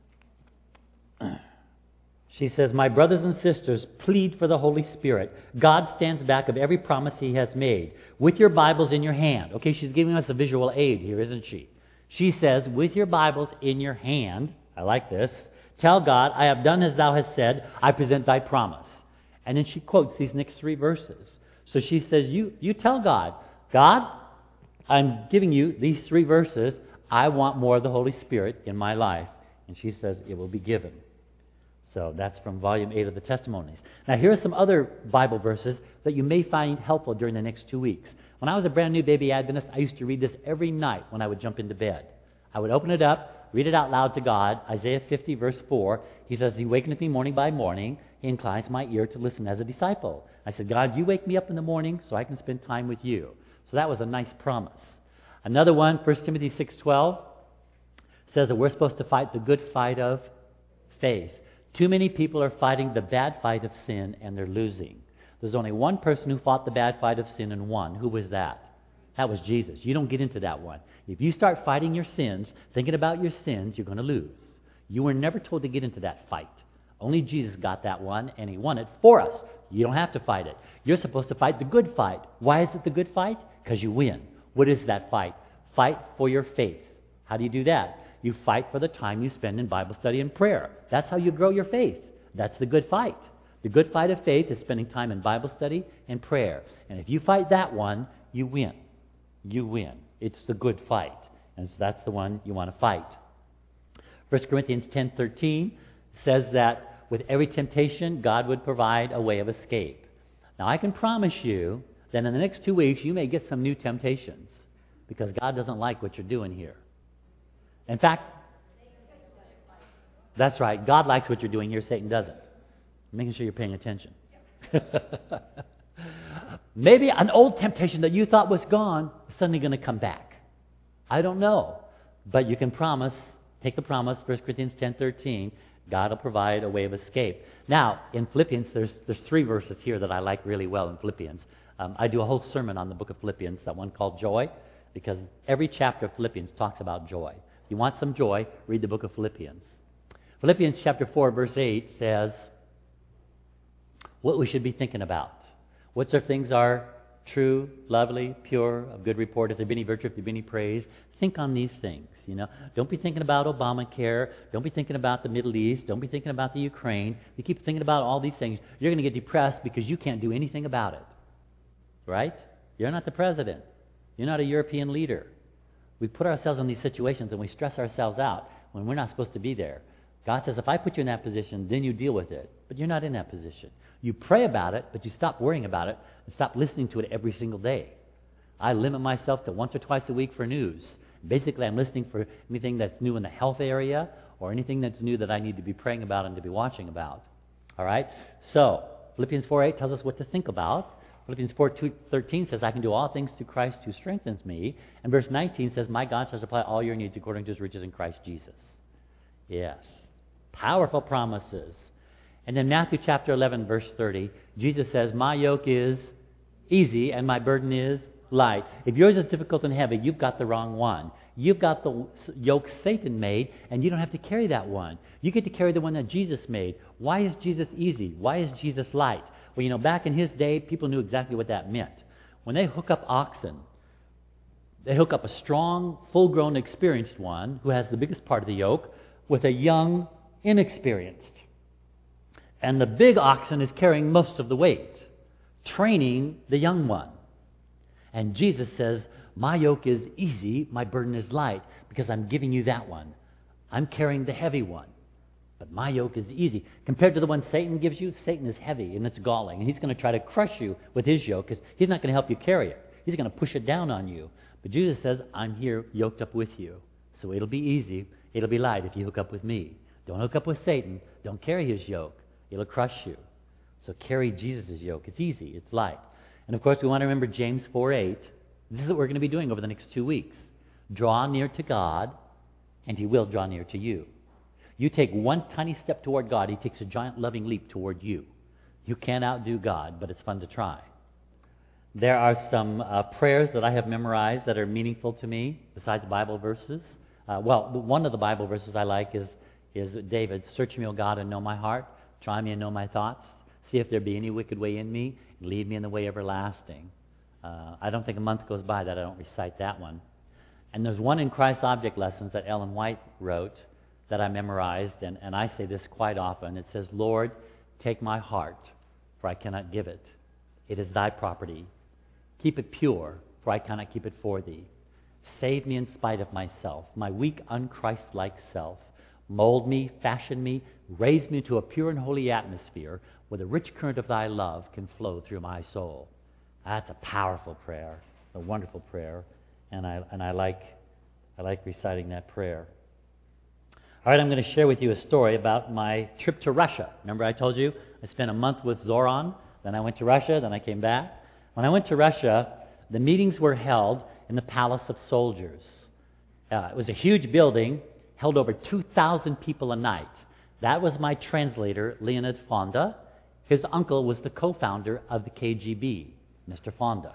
She says, my brothers and sisters, plead for the Holy Spirit. God stands back of every promise He has made. With your Bibles in your hand. Okay, she's giving us a visual aid here, isn't she? She says, with your Bibles in your hand, I like this, tell God, I have done as Thou hast said, I present Thy promise. And then she quotes these next 3 verses. So she says, you tell God, God, I'm giving you these 3 verses. I want more of the Holy Spirit in my life. And she says, it will be given. So that's from Volume 8 of the Testimonies. Now here are some other Bible verses that you may find helpful during the next 2 weeks. When I was a brand new baby Adventist, I used to read this every night when I would jump into bed. I would open it up, read it out loud to God. Isaiah 50, verse 4, He says, He wakeneth me morning by morning. He inclines my ear to listen as a disciple. I said, God, you wake me up in the morning so I can spend time with you. So that was a nice promise. Another one, 1 Timothy 6:12, says that we're supposed to fight the good fight of faith. Too many people are fighting the bad fight of sin, and they're losing. There's only one person who fought the bad fight of sin and won. Who was that? That was Jesus. You don't get into that one. If you start fighting your sins, thinking about your sins, you're going to lose. You were never told to get into that fight. Only Jesus got that one, and He won it for us. You don't have to fight it. You're supposed to fight the good fight. Why is it the good fight? Because you win. What is that fight? Fight for your faith. How do you do that? You fight for the time you spend in Bible study and prayer. That's how you grow your faith. That's the good fight. The good fight of faith is spending time in Bible study and prayer. And if you fight that one, you win. You win. It's the good fight. And so that's the one you want to fight. 1 Corinthians 10:13 says that with every temptation, God would provide a way of escape. Now, I can promise you that in the next 2 weeks, you may get some new temptations because God doesn't like what you're doing here. In fact, that's right. God likes what you're doing here. Satan doesn't. Making sure you're paying attention. Maybe an old temptation that you thought was gone is suddenly going to come back. I don't know. But you can promise, take the promise, 1 Corinthians 10:13, God will provide a way of escape. Now, in Philippians, there's 3 verses here that I like really well in Philippians. I do a whole sermon on the book of Philippians, that one called Joy, because every chapter of Philippians talks about joy. If you want some joy, read the book of Philippians. Philippians chapter 4, verse 8 says what we should be thinking about. Whatsoever things are true, lovely, pure, of good report, if there be any virtue, if there be any praise, think on these things. Don't be thinking about Obamacare. Don't be thinking about the Middle East. Don't be thinking about the Ukraine. You keep thinking about all these things, you're going to get depressed because you can't do anything about it. Right? You're not the president. You're not a European leader. We put ourselves in these situations and we stress ourselves out. when we're not supposed to be there. God says, if I put you in that position, then you deal with it. But you're not in that position. You pray about it, but you stop worrying about it and stop listening to it every single day. I limit myself to once or twice a week for news. Basically, I'm listening for anything that's new in the health area or anything that's new that I need to be praying about and to be watching about. All right? So, Philippians 4:8 tells us what to think about. Philippians 4:13 says, I can do all things through Christ who strengthens me. And verse 19 says, my God shall supply all your needs according to his riches in Christ Jesus. Yes. Powerful promises. And then Matthew chapter 11, verse 30, Jesus says, my yoke is easy and my burden is light. If yours is difficult and heavy, you've got the wrong one. You've got the yoke Satan made, and you don't have to carry that one. You get to carry the one that Jesus made. Why is Jesus easy? Why is Jesus light? Well, back in his day, people knew exactly what that meant. When they hook up oxen, they hook up a strong, full-grown, experienced one who has the biggest part of the yoke with a young, inexperienced. And the big oxen is carrying most of the weight, training the young one. And Jesus says, my yoke is easy, my burden is light, because I'm giving you that one. I'm carrying the heavy one. But my yoke is easy. Compared to the one Satan gives you, Satan is heavy and it's galling. And he's going to try to crush you with his yoke because he's not going to help you carry it. He's going to push it down on you. But Jesus says, I'm here yoked up with you. So it'll be easy. It'll be light if you hook up with me. Don't hook up with Satan. Don't carry his yoke. It'll crush you. So carry Jesus' yoke. It's easy. It's light. And of course, we want to remember James 4:8. This is what we're going to be doing over the next 2 weeks. Draw near to God, and he will draw near to you. You take one tiny step toward God, he takes a giant loving leap toward you. You can't outdo God, but it's fun to try. There are some prayers that I have memorized that are meaningful to me, besides Bible verses. One of the Bible verses I like is David, search me, O God, and know my heart. Try me and know my thoughts. See if there be any wicked way in me, and lead me in the way everlasting. I don't think a month goes by that I don't recite that one. And there's one in Christ Object Lessons that Ellen White wrote that I memorized, and I say this quite often. It says, Lord, take my heart, for I cannot give it. It is thy property. Keep it pure, for I cannot keep it for thee. Save me in spite of myself, my weak, unchristlike self. Mold me, fashion me, raise me to a pure and holy atmosphere where the rich current of thy love can flow through my soul. That's a powerful prayer, a wonderful prayer, and I like reciting that prayer. All right, I'm going to share with you a story about my trip to Russia. Remember I told you I spent a month with Zoran, then I went to Russia, then I came back. When I went to Russia, the meetings were held in the Palace of Soldiers. It was a huge building, held over 2,000 people a night. That was my translator, Leonid Fonda. His uncle was the co-founder of the KGB, Mr. Fonda.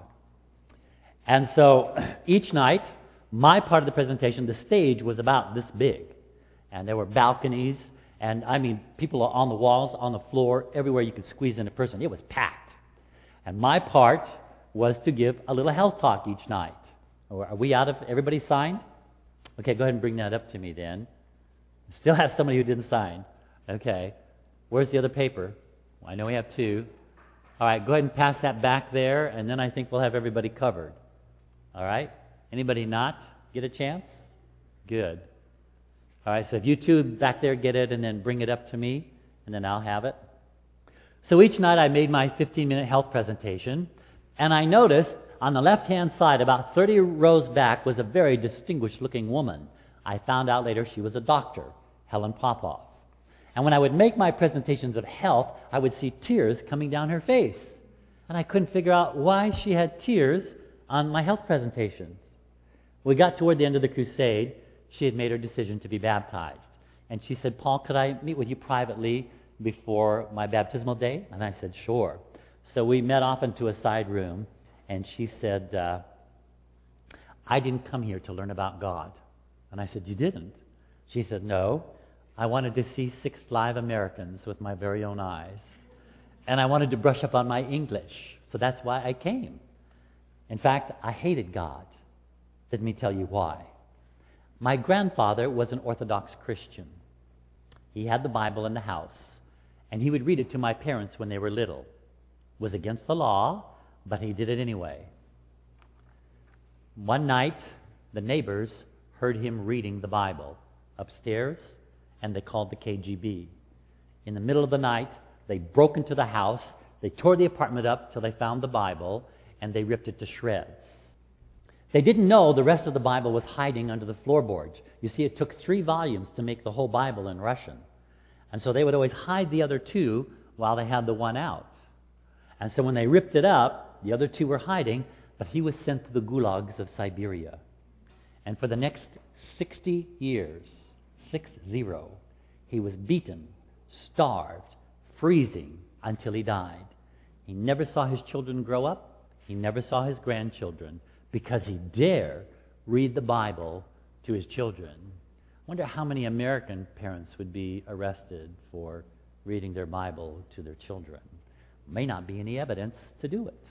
And so each night, my part of the presentation, the stage was about this big. And there were balconies, and people are on the walls, on the floor, everywhere you could squeeze in a person. It was packed. And my part was to give a little health talk each night. Are we out of everybody signed? Okay, go ahead and bring that up to me then. Still have somebody who didn't sign. Okay. Where's the other paper? Well, I know we have two. All right, go ahead and pass that back there, and then I think we'll have everybody covered. All right? Anybody not get a chance? Good. All right, so if you two back there get it and then bring it up to me, and then I'll have it. So each night I made my 15-minute health presentation, and I noticed on the left-hand side, about 30 rows back, was a very distinguished-looking woman. I found out later she was a doctor, Helen Popov. And when I would make my presentations of health, I would see tears coming down her face. And I couldn't figure out why she had tears on my health presentations. We got toward the end of the crusade. She had made her decision to be baptized. And she said, Paul, could I meet with you privately before my baptismal day? And I said, sure. So we met off into a side room, and she said, I didn't come here to learn about God. And I said, you didn't? She said, no. I wanted to see 6 live Americans with my very own eyes. And I wanted to brush up on my English. So that's why I came. In fact, I hated God. Let me tell you why. My grandfather was an Orthodox Christian. He had the Bible in the house, and he would read it to my parents when they were little. It was against the law, but he did it anyway. One night, the neighbors heard him reading the Bible. upstairs, and they called the KGB. In the middle of the night, they broke into the house, they tore the apartment up till they found the Bible, and they ripped it to shreds. They didn't know the rest of the Bible was hiding under the floorboards. You see, it took 3 volumes to make the whole Bible in Russian. And so they would always hide the other 2 while they had the one out. And so when they ripped it up, the other 2 were hiding, but he was sent to the gulags of Siberia. And for the next 60 years, 60, he was beaten, starved, freezing until he died. He never saw his children grow up. He never saw his grandchildren because he dared read the Bible to his children. I wonder how many American parents would be arrested for reading their Bible to their children. May not be any evidence to do it.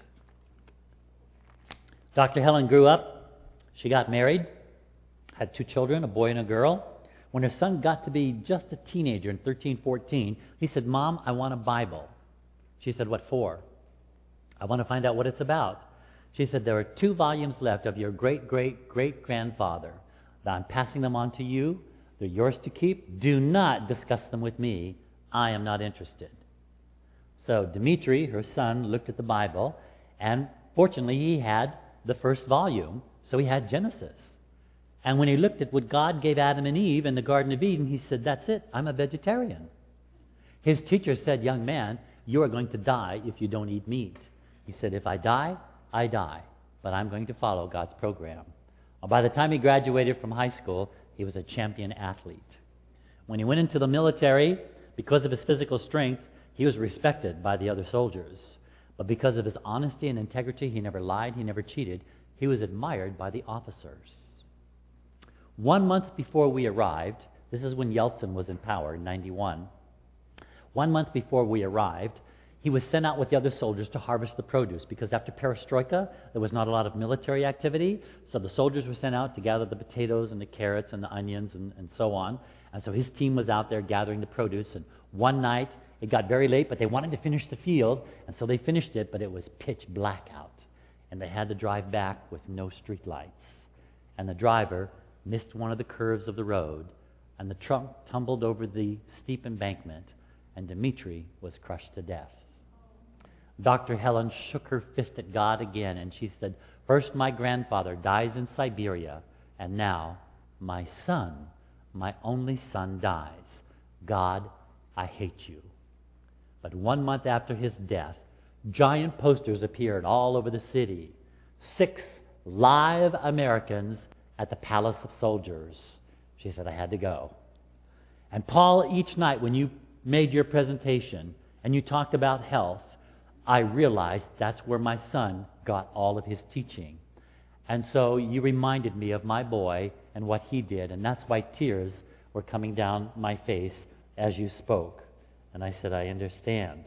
Dr. Helen grew up. She got married, had 2 children, a boy and a girl. When her son got to be just a teenager in 13, 14, he said, "Mom, I want a Bible." She said, "What for?" "I want to find out what it's about." She said, "There are 2 volumes left of your great-great-great-grandfather. I'm passing them on to you. They're yours to keep. Do not discuss them with me. I am not interested." So Dmitri, her son, looked at the Bible, and fortunately he had the first volume, so he had Genesis. And when he looked at what God gave Adam and Eve in the Garden of Eden, he said, "That's it, I'm a vegetarian." His teacher said, "Young man, you are going to die if you don't eat meat." He said, "If I die, I die, but I'm going to follow God's program." Well, by the time he graduated from high school, he was a champion athlete. When he went into the military, because of his physical strength, he was respected by the other soldiers. But because of his honesty and integrity, he never lied, he never cheated, he was admired by the officers. 1 month before we arrived, this is when Yeltsin was in power in 91, 1 month before we arrived, he was sent out with the other soldiers to harvest the produce, because after perestroika, there was not a lot of military activity, so the soldiers were sent out to gather the potatoes and the carrots and the onions and so on. And so his team was out there gathering the produce, and one night, it got very late, but they wanted to finish the field, and so they finished it, but it was pitch black out, and they had to drive back with no street lights. And the driver missed one of the curves of the road, and the truck tumbled over the steep embankment, and Dmitri was crushed to death. Dr. Helen shook her fist at God again, and she said, "First my grandfather dies in Siberia, and now my son, my only son, dies. God, I hate you." But 1 month after his death, giant posters appeared all over the city. 6 live Americans at the Palace of Soldiers. She said, "I had to go." And Paul, each night when you made your presentation and you talked about health, I realized that's where my son got all of his teaching. And so you reminded me of my boy and what he did, and that's why tears were coming down my face as you spoke. And I said, "I understand."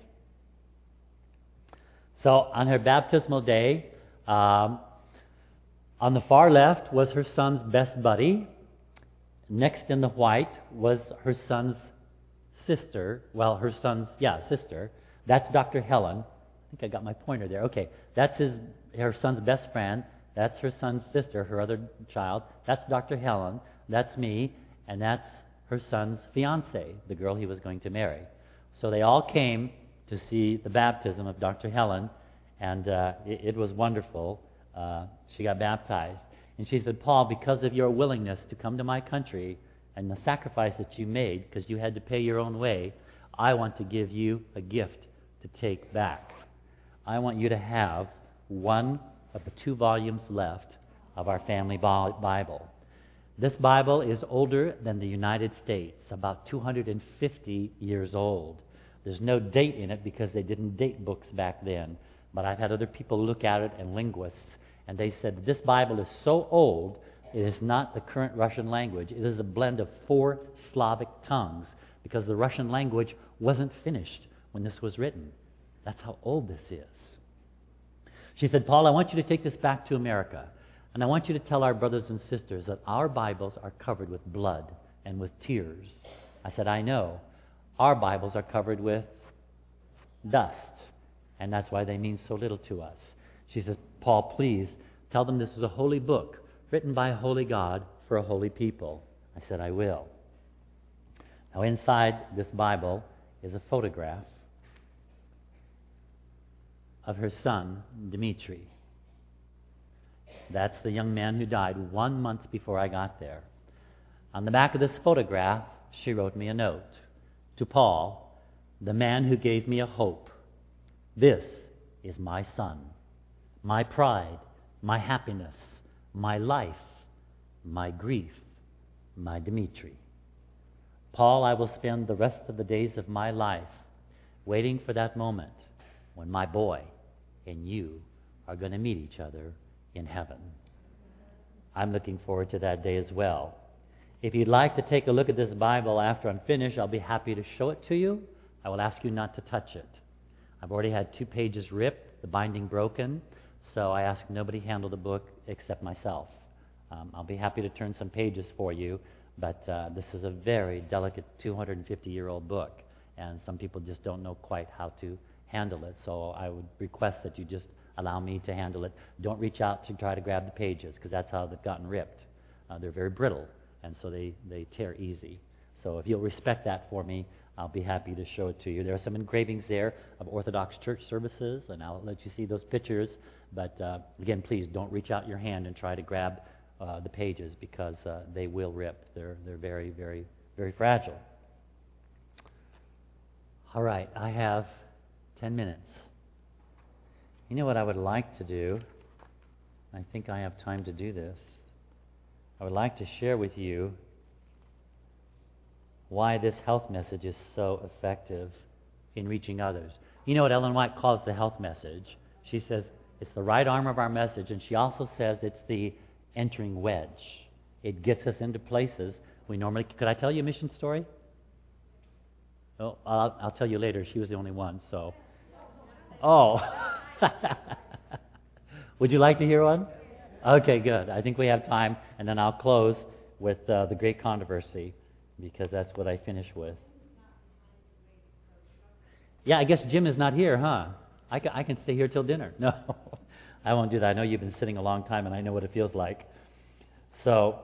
So on her baptismal day, on the far left was her son's best buddy. Next in the white was her son's sister. Well, her son's, sister. That's Dr. Helen. I think I got my pointer there. Okay, that's her son's best friend. That's her son's sister, her other child. That's Dr. Helen. That's me. And that's her son's fiancée, the girl he was going to marry. So they all came to see the baptism of Dr. Helen, and it was wonderful. She got baptized. And she said, "Paul, because of your willingness to come to my country and the sacrifice that you made, because you had to pay your own way, I want to give you a gift to take back. I want you to have one of the 2 volumes left of our family Bible. This Bible is older than the United States, about 250 years old. There's no date in it because they didn't date books back then. But I've had other people look at it, and linguists, and they said this Bible is so old, it is not the current Russian language. It is a blend of 4 Slavic tongues, because the Russian language wasn't finished when this was written. That's how old this is." She said, "Paul, I want you to take this back to America, and I want you to tell our brothers and sisters that our Bibles are covered with blood and with tears." I said, "I know. Our Bibles are covered with dust, and that's why they mean so little to us." She says, "Paul, please tell them this is a holy book written by a holy God for a holy people." I said, "I will." Now, inside this Bible is a photograph of her son, Dimitri. That's the young man who died 1 month before I got there. On the back of this photograph, she wrote me a note. To Paul, the man who gave me a hope. This is my son, my pride, my happiness, my life, my grief, my Dimitri. Paul, I will spend the rest of the days of my life waiting for that moment when my boy and you are going to meet each other in heaven. I'm looking forward to that day as well. If you'd like to take a look at this Bible after I'm finished, I'll be happy to show it to you. I will ask you not to touch it. I've already had 2 pages ripped, the binding broken, so I ask nobody handle the book except myself. I'll be happy to turn some pages for you, but this is a very delicate 250-year-old book, and some people just don't know quite how to handle it, so I would request that you just allow me to handle it. Don't reach out to try to grab the pages, because that's how they've gotten ripped. They're very brittle, and so they tear easy. So if you'll respect that for me, I'll be happy to show it to you. There are some engravings there of Orthodox church services, and I'll let you see those pictures. But again, please don't reach out your hand and try to grab the pages, because they will rip. They're very, very, very fragile. All right, I have 10 minutes. You know what I would like to do? I think I have time to do this. I would like to share with you why this health message is so effective in reaching others. You know what Ellen White calls the health message? She says it's the right arm of our message, and she also says it's the entering wedge. It gets us into places we normally... Could I tell you a mission story? Oh, I'll tell you later. She was the only one, so... Oh. Would you like to hear one? Okay, good. I think we have time, and then I'll close with the great controversy, because that's what I finish with. Yeah, I guess Jim is not here, huh? I can stay here till dinner. No, I won't do that. I know you've been sitting a long time, and I know what it feels like. So,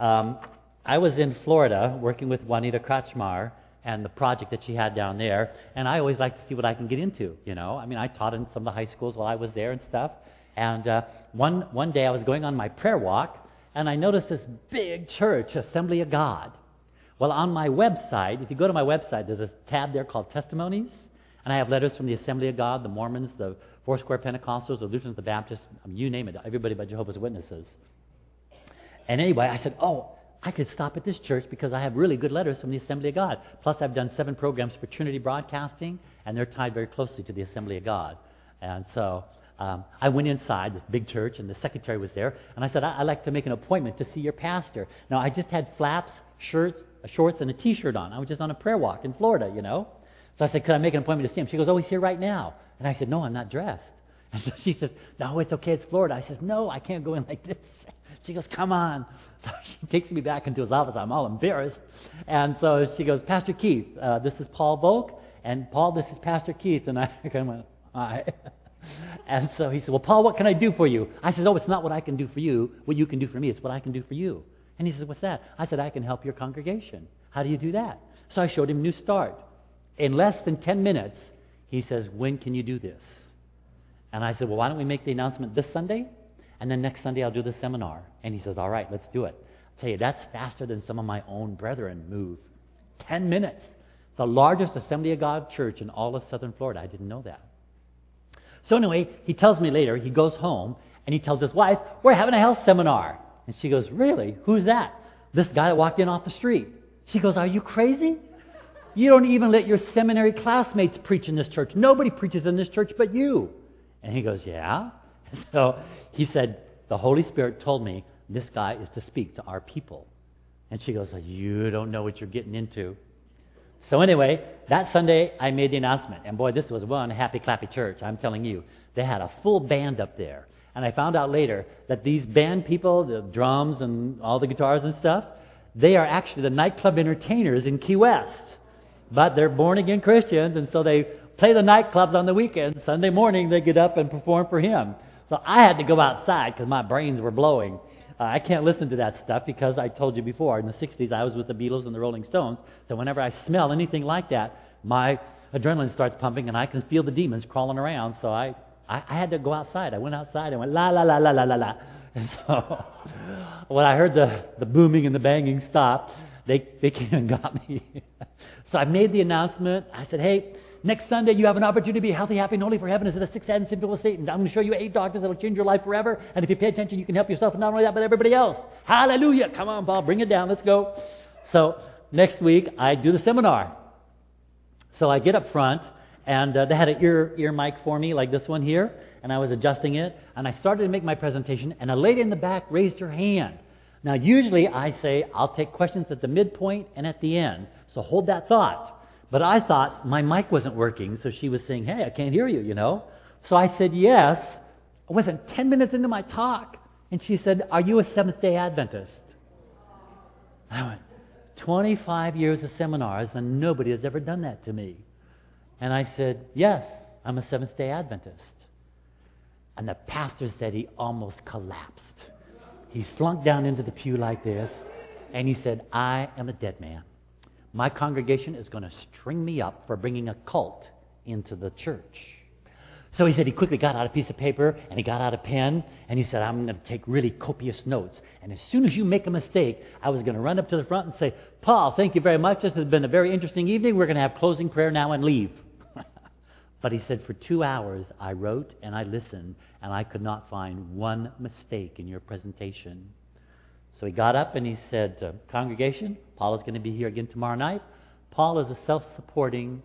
I was in Florida working with Juanita Kratchmar and the project that she had down there, and I always like to see what I can get into, you know. I mean, I taught in some of the high schools while I was there and stuff, and one day I was going on my prayer walk, and I noticed this big church, Assembly of God. Well, on my website, if you go to my website, there's a tab there called Testimonies, and I have letters from the Assembly of God, the Mormons, the Foursquare Pentecostals, the Lutherans, the Baptists, you name it, everybody but Jehovah's Witnesses. And anyway, I said, I could stop at this church because I have really good letters from the Assembly of God. Plus, I've done 7 programs for Trinity Broadcasting, and they're tied very closely to the Assembly of God. And so I went inside this big church, and the secretary was there, and I said, I'd like to make an appointment to see your pastor. Now, I just had flaps, shorts, and a T-shirt on. I was just on a prayer walk in Florida, you know. So I said, could I make an appointment to see him? She goes, he's here right now. And I said, no, I'm not dressed. And so she says, no, it's okay, it's Florida. I said, no, I can't go in like this. She goes, come on. So she takes me back into his office. I'm all embarrassed. And so she goes, Pastor Keith, this is Paul Volk. And Paul, this is Pastor Keith. And I kind of went, hi. And so he said, well, Paul, what can I do for you? I said, it's not what I can do for you. What you can do for me. It's what I can do for you. And he said, what's that? I said, I can help your congregation. How do you do that? So I showed him New Start. In less than 10 minutes, he says, when can you do this? And I said, well, why don't we make the announcement this Sunday? And then next Sunday I'll do the seminar. And he says, all right, let's do it. I'll tell you, that's faster than some of my own brethren move. 10 minutes. The largest Assembly of God church in all of Southern Florida. I didn't know that. So anyway, he tells me later, he goes home, and he tells his wife, we're having a health seminar. And she goes, really? Who's that? This guy that walked in off the street. She goes, are you crazy? You don't even let your seminary classmates preach in this church. Nobody preaches in this church but you. And he goes, yeah? So he said, the Holy Spirit told me this guy is to speak to our people. And she goes, you don't know what you're getting into. So anyway, that Sunday I made the announcement. And boy, this was one happy, clappy church, I'm telling you. They had a full band up there. And I found out later that these band people, the drums and all the guitars and stuff, they are actually the nightclub entertainers in Key West. But they're born-again Christians, and so they play the nightclubs on the weekends. Sunday morning, they get up and perform for him. So I had to go outside because my brains were blowing. I can't listen to that stuff because I told you before, in the 60s I was with the Beatles and the Rolling Stones, so whenever I smell anything like that, my adrenaline starts pumping and I can feel the demons crawling around, so I had to go outside. I went outside and went la la la la la la la. And so when I heard the booming and the banging stop, they came and got me. So I made the announcement. I said, hey, next Sunday you have an opportunity to be healthy, happy, and holy for heaven instead of sick, sad, and sinful state. And I'm going to show you 8 doctors that will change your life forever. And if you pay attention, you can help yourself, and not only that, but everybody else. Hallelujah. Come on, Paul, bring it down. Let's go. So next week I do the seminar. So I get up front, and they had an ear mic for me like this one here, and I was adjusting it, and I started to make my presentation, and a lady in the back raised her hand. Now, usually I say, I'll take questions at the midpoint and at the end, so hold that thought. But I thought my mic wasn't working, so she was saying, hey, I can't hear you, you know. So I said yes. I wasn't 10 minutes into my talk, and she said, are you a Seventh-day Adventist? I went, 25 years of seminars, and nobody has ever done that to me. And I said, yes, I'm a Seventh-day Adventist. And the pastor said he almost collapsed. He slunk down into the pew like this, and he said, I am a dead man. My congregation is going to string me up for bringing a cult into the church. So he said he quickly got out a piece of paper, and he got out a pen, and he said, I'm going to take really copious notes. And as soon as you make a mistake, I was going to run up to the front and say, Paul, thank you very much. This has been a very interesting evening. We're going to have closing prayer now and leave. But he said, for 2 hours, I wrote and I listened, and I could not find one mistake in your presentation. So he got up and he said, congregation, Paul is going to be here again tomorrow night. Paul is a self-supporting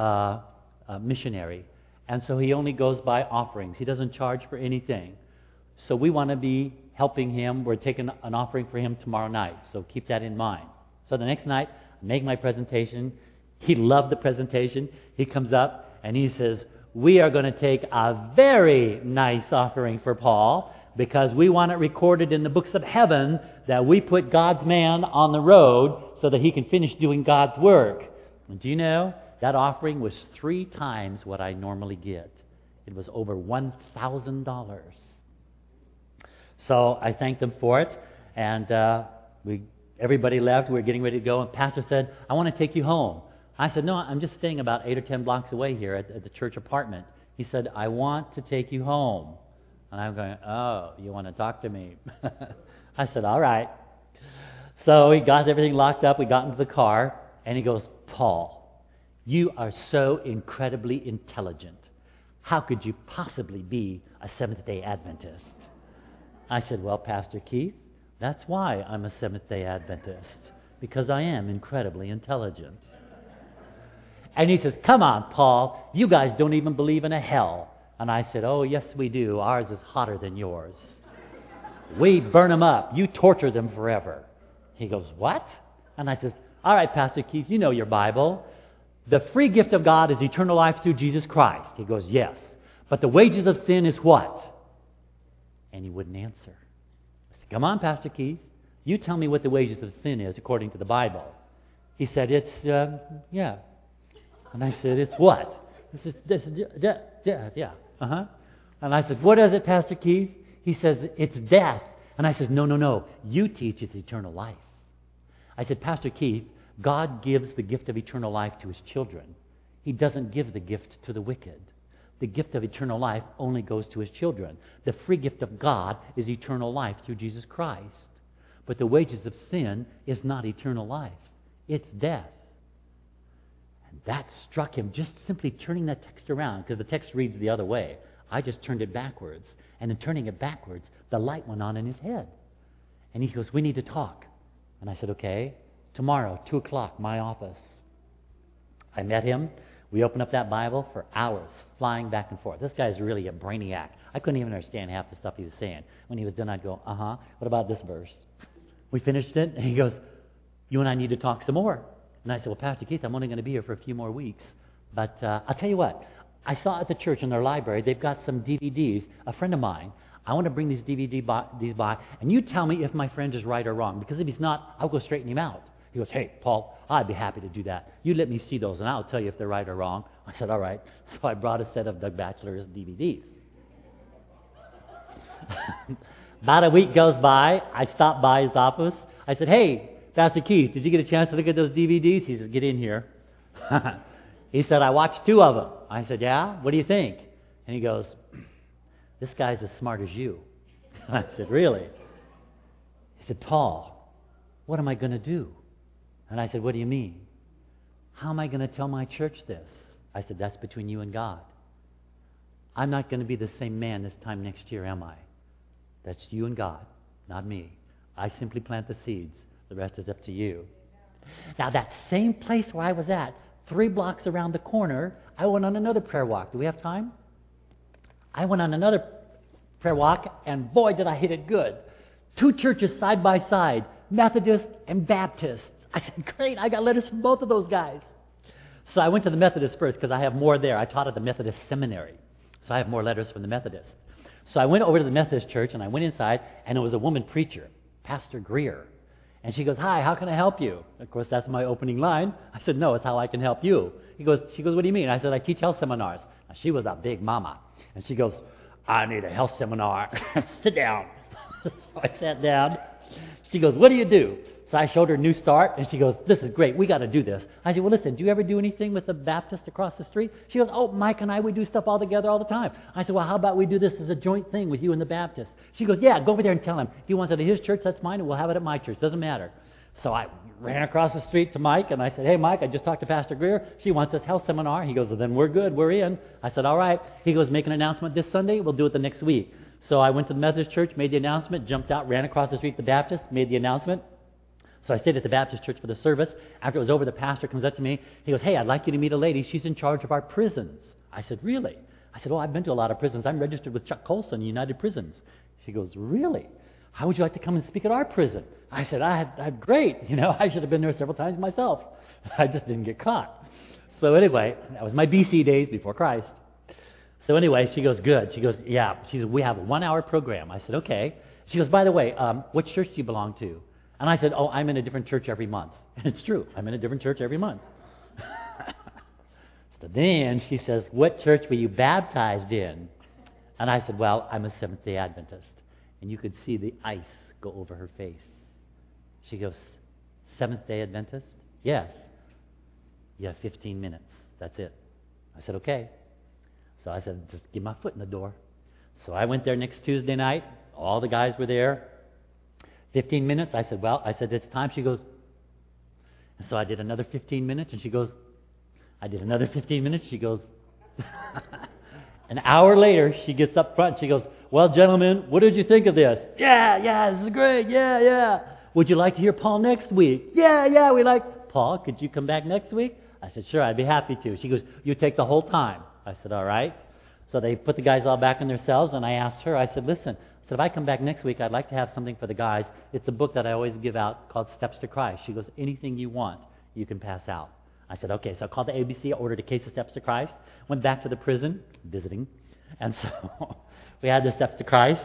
missionary, and so he only goes by offerings. He doesn't charge for anything. So we want to be helping him. We're taking an offering for him tomorrow night, so keep that in mind. So the next night, I make my presentation. He loved the presentation. He comes up and he says, we are going to take a very nice offering for Paul because we want it recorded in the books of heaven that we put God's man on the road so that he can finish doing God's work. And do you know, that offering was 3 times what I normally get. It was over $1,000. So I thanked them for it, and everybody left. We were getting ready to go, and Pastor said, I want to take you home. I said, no, I'm just staying about 8 or 10 blocks away here at the church apartment. He said, I want to take you home. And I'm going, oh, you want to talk to me? I said, all right. So he got everything locked up. We got into the car, and he goes, Paul, you are so incredibly intelligent. How could you possibly be a Seventh-day Adventist? I said, well, Pastor Keith, that's why I'm a Seventh-day Adventist, because I am incredibly intelligent. And he says, come on, Paul, you guys don't even believe in a hell. And I said, oh, yes, we do. Ours is hotter than yours. We burn them up. You torture them forever. He goes, what? And I says, all right, Pastor Keith, you know your Bible. The free gift of God is eternal life through Jesus Christ. He goes, yes. But the wages of sin is what? And he wouldn't answer. I said, come on, Pastor Keith. You tell me what the wages of sin is according to the Bible. He said, it's, yeah. And I said, it's what? He says, yeah. And I said, what is it, Pastor Keith? He says, it's death. And I said, no. You teach it's eternal life. I said, Pastor Keith, God gives the gift of eternal life to His children. He doesn't give the gift to the wicked. The gift of eternal life only goes to His children. The free gift of God is eternal life through Jesus Christ. But the wages of sin is not eternal life. It's death. And that struck him, just simply turning that text around, because the text reads the other way. I just turned it backwards. And in turning it backwards, the light went on in his head. And he goes, we need to talk. And I said, okay, tomorrow, 2 o'clock, my office. I met him. We opened up that Bible for hours, flying back and forth. This guy's really a brainiac. I couldn't even understand half the stuff he was saying. When he was done, I'd go, what about this verse? We finished it, and he goes, you and I need to talk some more. And I said, well, Pastor Keith, I'm only going to be here for a few more weeks. But I'll tell you what. I saw at the church in their library, they've got some DVDs. A friend of mine, I want to bring these DVDs by, and you tell me if my friend is right or wrong. Because if he's not, I'll go straighten him out. He goes, hey, Paul, I'd be happy to do that. You let me see those, and I'll tell you if they're right or wrong. I said, all right. So I brought a set of Doug Batchelor's DVDs. About a week goes by. I stopped by his office. I said, hey, Pastor Keith, did you get a chance to look at those DVDs? He said, get in here. He said, I watched 2 of them. I said, yeah? What do you think? And he goes, this guy's as smart as you. I said, really? He said, Paul, what am I going to do? And I said, what do you mean? How am I going to tell my church this? I said, that's between you and God. I'm not going to be the same man this time next year, am I? That's you and God, not me. I simply plant the seeds. The rest is up to you. Now, that same place where I was at, 3 blocks around the corner, I went on another prayer walk. Do we have time? I went on another prayer walk, and boy, did I hit it good. 2 churches side by side, Methodist and Baptist. I said, great, I got letters from both of those guys. So I went to the Methodist first because I have more there. I taught at the Methodist seminary, so I have more letters from the Methodist. So I went over to the Methodist church, and I went inside, and it was a woman preacher, Pastor Greer. And she goes, hi, how can I help you? Of course, that's my opening line. I said, no, it's how I can help you. She goes, what do you mean? I said, I teach health seminars. Now, she was a big mama. And she goes, I need a health seminar. Sit down. So I sat down. She goes, what do you do? So I showed her New Start, and she goes, this is great. We got to do this. I said, well, listen, do you ever do anything with the Baptist across the street? She goes, oh, Mike and I, we do stuff all together all the time. I said, well, how about we do this as a joint thing with you and the Baptist? She goes, yeah, go over there and tell him. If he wants it at his church, that's fine, and we'll have it at my church. Doesn't matter. So I ran across the street to Mike, and I said, hey, Mike, I just talked to Pastor Greer. She wants this health seminar. He goes, well, then we're good. We're in. I said, all right. He goes, make an announcement this Sunday. We'll do it the next week. So I went to the Methodist church, made the announcement, jumped out, ran across the street to the Baptist, made the announcement. So I stayed at the Baptist church for the service. After it was over, the pastor comes up to me. He goes, hey, I'd like you to meet a lady. She's in charge of our prisons. I said, really? I said, oh, I've been to a lot of prisons. I'm registered with Chuck Colson, United Prisons. She goes, really? How would you like to come and speak at our prison? I said, I'm great. I should have been there several times myself. I just didn't get caught. So anyway, that was my BC days before Christ. So anyway, she goes, good. She goes, yeah. She said, we have a 1-hour program. I said, okay. She goes, by the way, what church do you belong to? And I said, oh, I'm in a different church every month. And it's true. I'm in a different church every month. So then she says, what church were you baptized in? And I said, well, I'm a Seventh-day Adventist. And you could see the ice go over her face. She goes, Seventh-day Adventist? Yes. You have 15 minutes. That's it. I said, okay. So I said, just get my foot in the door. So I went there next Tuesday night. All the guys were there. 15 minutes. I said, it's time. She goes, and so I did another 15 minutes, and she goes, I did another 15 minutes. She goes, an hour later, she gets up front. She goes, well, gentlemen, what did you think of this? Yeah, this is great. Yeah. Would you like to hear Paul next week? Yeah, we like. Paul, could you come back next week? I said, sure, I'd be happy to. She goes, you take the whole time. I said, all right. So they put the guys all back in their cells, and I asked her, I said, listen, if I come back next week, I'd like to have something for the guys. It's a book that I always give out called Steps to Christ. She goes, anything you want, you can pass out. I said, okay. So I called the ABC, ordered a case of Steps to Christ, went back to the prison, visiting, and so we had the Steps to Christ,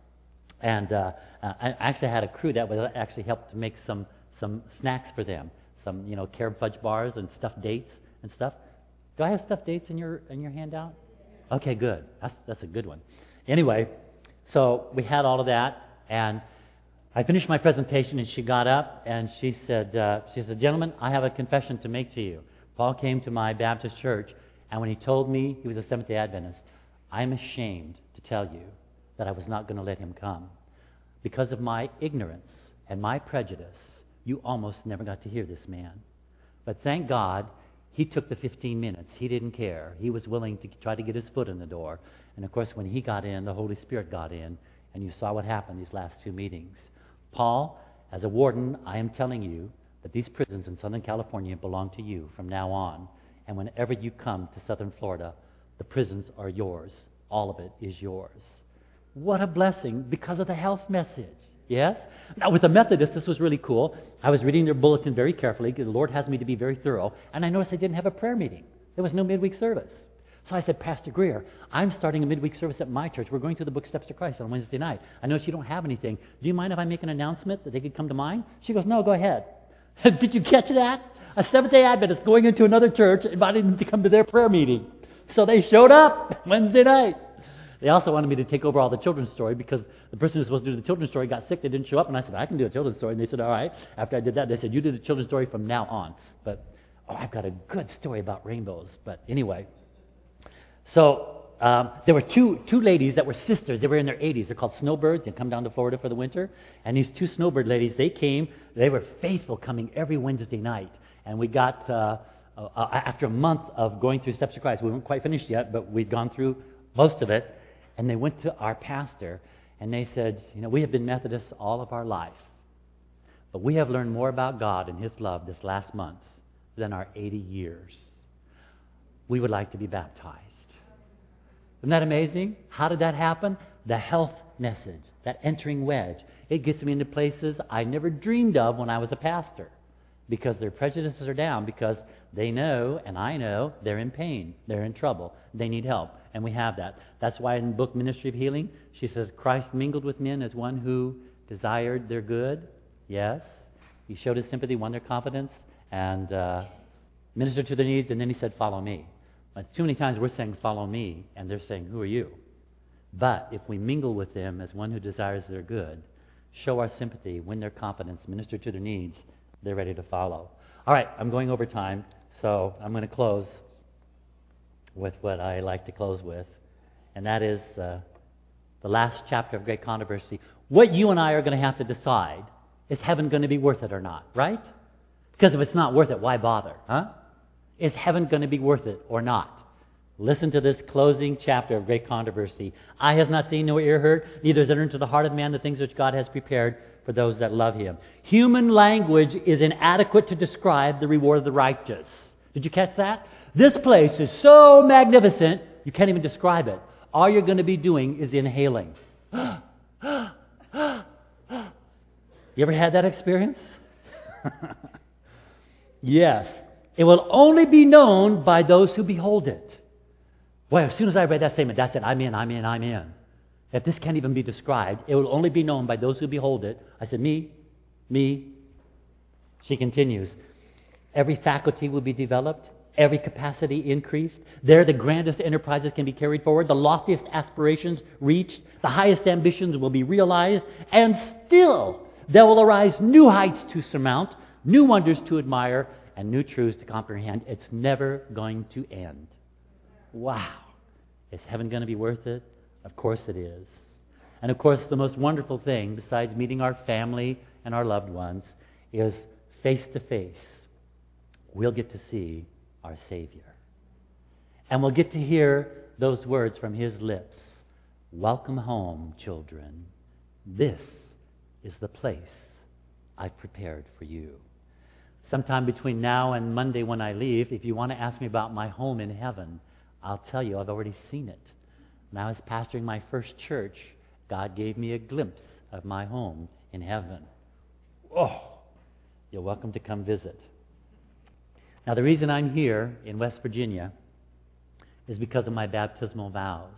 and I actually had a crew that would actually help to make some snacks for them, some carob fudge bars and stuffed dates and stuff. Do I have stuffed dates in your handout? Okay, good. That's a good one. Anyway, so we had all of that, and I finished my presentation, and she got up, and she said, gentlemen, I have a confession to make to you. Paul came to my Baptist church, and when he told me he was a Seventh-day Adventist, I'm ashamed to tell you that I was not going to let him come. Because of my ignorance and my prejudice, you almost never got to hear this man. But thank God, he took the 15 minutes. He didn't care. He was willing to try to get his foot in the door. And of course, when he got in, the Holy Spirit got in, and you saw what happened these last 2 meetings. Paul, as a warden, I am telling you that these prisons in Southern California belong to you from now on. And whenever you come to Southern Florida, the prisons are yours. All of it is yours. What a blessing because of the health message. Yes? Now, with the Methodists, this was really cool. I was reading their bulletin very carefully because the Lord has me to be very thorough. And I noticed they didn't have a prayer meeting. There was no midweek service. So I said, Pastor Greer, I'm starting a midweek service at my church. We're going through the book Steps to Christ on Wednesday night. I noticed you don't have anything. Do you mind if I make an announcement that they could come to mine? She goes, no, go ahead. Did you catch that? A Seventh-day Adventist going into another church, inviting them to come to their prayer meeting. So they showed up Wednesday night. They also wanted me to take over all the children's story because the person who was supposed to do the children's story got sick. They didn't show up, and I said, I can do a children's story. And they said, all right. After I did that, they said, you do the children's story from now on. But, I've got a good story about rainbows. But anyway. So there were two ladies that were sisters. They were in their 80s. They're called snowbirds. They come down to Florida for the winter. And these two snowbird ladies, they came. They were faithful coming every Wednesday night. And we got, after a month of going through Steps of Christ, we weren't quite finished yet, but we'd gone through most of it. And they went to our pastor, and they said, we have been Methodists all of our life. But we have learned more about God and His love this last month than our 80 years. We would like to be baptized. Isn't that amazing? How did that happen? The health message, that entering wedge. It gets me into places I never dreamed of when I was a pastor. Because their prejudices are down, because they know, and I know, they're in pain. They're in trouble. They need help. And we have that. That's why in the book Ministry of Healing, she says, Christ mingled with men as one who desired their good. Yes. He showed His sympathy, won their confidence, and ministered to their needs, and then He said, follow me. But too many times we're saying, follow me, and they're saying, who are you? But if we mingle with them as one who desires their good, show our sympathy, win their confidence, minister to their needs, they're ready to follow. All right, I'm going over time, so I'm going to close with what I like to close with, and that is the last chapter of Great Controversy. What you and I are going to have to decide, is heaven going to be worth it or not, right? Because if it's not worth it, why bother, huh? Is heaven going to be worth it or not? Listen to this closing chapter of Great Controversy. Eye has not seen, nor ear heard, neither has entered into the heart of man the things which God has prepared for those that love Him. Human language is inadequate to describe the reward of the righteous. Did you catch that? This place is so magnificent, you can't even describe it. All you're going to be doing is inhaling. You ever had that experience? Yes. It will only be known by those who behold it. Boy, as soon as I read that statement, that's it. I'm in. If this can't even be described, it will only be known by those who behold it. I said, me. She continues. Every faculty will be developed. Every capacity increased. There the grandest enterprises can be carried forward. The loftiest aspirations reached. The highest ambitions will be realized. And still there will arise new heights to surmount, new wonders to admire, and new truths to comprehend. It's never going to end. Wow. Is heaven going to be worth it? Of course it is. And of course the most wonderful thing, besides meeting our family and our loved ones, is face to face. We'll get to see our Savior. And we'll get to hear those words from His lips. Welcome home, children. This is the place I've prepared for you. Sometime between now and Monday when I leave, if you want to ask me about my home in heaven, I'll tell you I've already seen it. When I was pastoring my first church, God gave me a glimpse of my home in heaven. Oh, you're welcome to come visit. Now, the reason I'm here in West Virginia is because of my baptismal vows.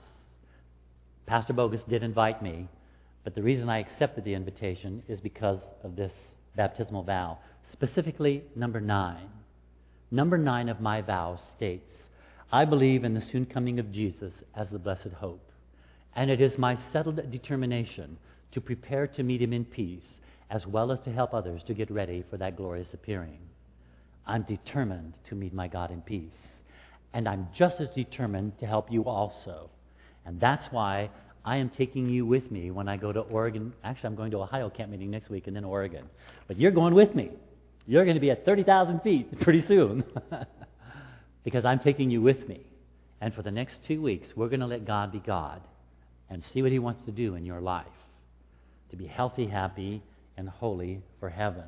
Pastor Bogus did invite me, but the reason I accepted the invitation is because of this baptismal vow. Specifically, number 9. Number 9 of my vow states, I believe in the soon coming of Jesus as the blessed hope, and it is my settled determination to prepare to meet Him in peace, as well as to help others to get ready for that glorious appearing. I'm determined to meet my God in peace, and I'm just as determined to help you also. And that's why I am taking you with me when I go to Oregon. Actually, I'm going to Ohio camp meeting next week and then Oregon. But you're going with me. You're going to be at 30,000 feet pretty soon because I'm taking you with me. And for the next 2 weeks, we're going to let God be God and see what He wants to do in your life to be healthy, happy, and holy for heaven.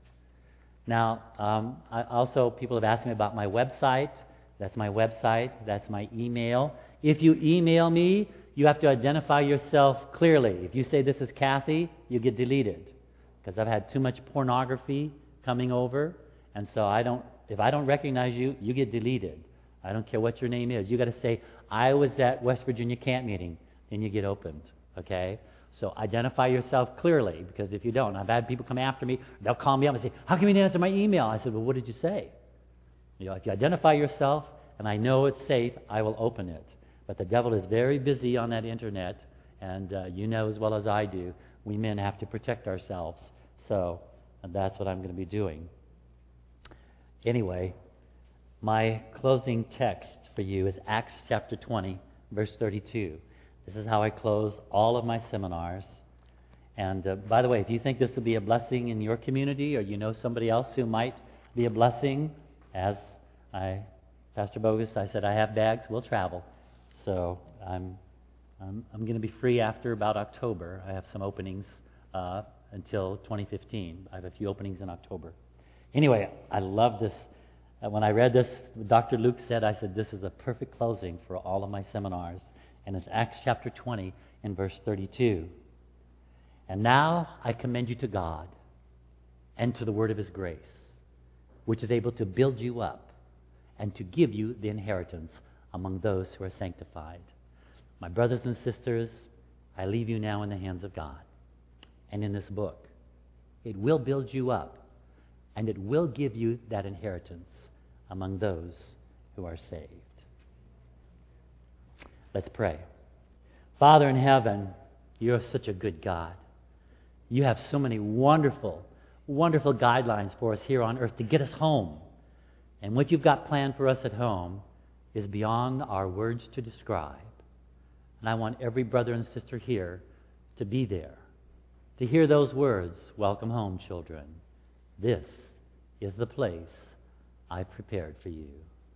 Now, people have asked me about my website. That's my website. That's my email. If you email me, you have to identify yourself clearly. If you say this is Kathy, you get deleted because I've had too much pornography coming over, and so if I don't recognize you, you get deleted. I don't care what your name is. You got to say, I was at West Virginia camp meeting, then you get opened, okay? So identify yourself clearly, because if you don't, I've had people come after me, they'll call me up and say, how come you didn't answer my email? I said, well, what did you say? If you identify yourself, and I know it's safe, I will open it. But the devil is very busy on that internet, and you know as well as I do, we men have to protect ourselves. So that's what I'm going to be doing. Anyway, my closing text for you is Acts chapter 20, verse 32. This is how I close all of my seminars. And by the way, if you think this will be a blessing in your community, or you know somebody else who might be a blessing, Pastor Bogus, I said I have bags, we'll travel. So I'm going to be free after about October. I have some openings until 2015. I have a few openings in October. Anyway, I love this. When I read this, Dr. Luke said, I said, this is a perfect closing for all of my seminars. And it's Acts chapter 20 and verse 32. And now I commend you to God and to the word of his grace, which is able to build you up and to give you the inheritance among those who are sanctified. My brothers and sisters, I leave you now in the hands of God and in this book. It will build you up, and it will give you that inheritance among those who are saved. Let's pray. Father in heaven, you're such a good God. You have so many wonderful, wonderful guidelines for us here on earth to get us home. And what you've got planned for us at home is beyond our words to describe. And I want every brother and sister here to be there, to hear those words, welcome home, children. This is the place I've prepared for you.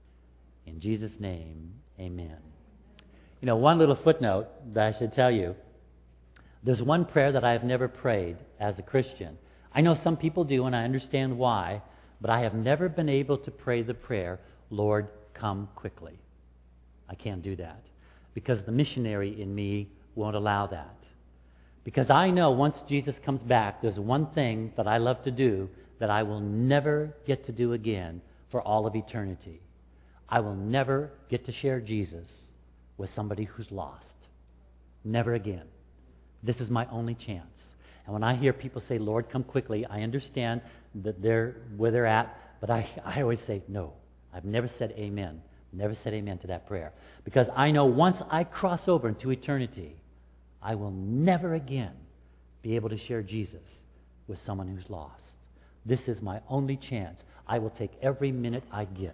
In Jesus' name, amen. You know, one little footnote that I should tell you. There's one prayer that I have never prayed as a Christian. I know some people do, and I understand why, but I have never been able to pray the prayer, Lord, come quickly. I can't do that because the missionary in me won't allow that. Because I know once Jesus comes back, there's one thing that I love to do that I will never get to do again for all of eternity. I will never get to share Jesus with somebody who's lost. Never again. This is my only chance. And when I hear people say, Lord, come quickly, I understand that they're where they're at, but I always say, no. I've never said amen. Never said amen to that prayer. Because I know once I cross over into eternity, I will never again be able to share Jesus with someone who's lost. This is my only chance. I will take every minute I get.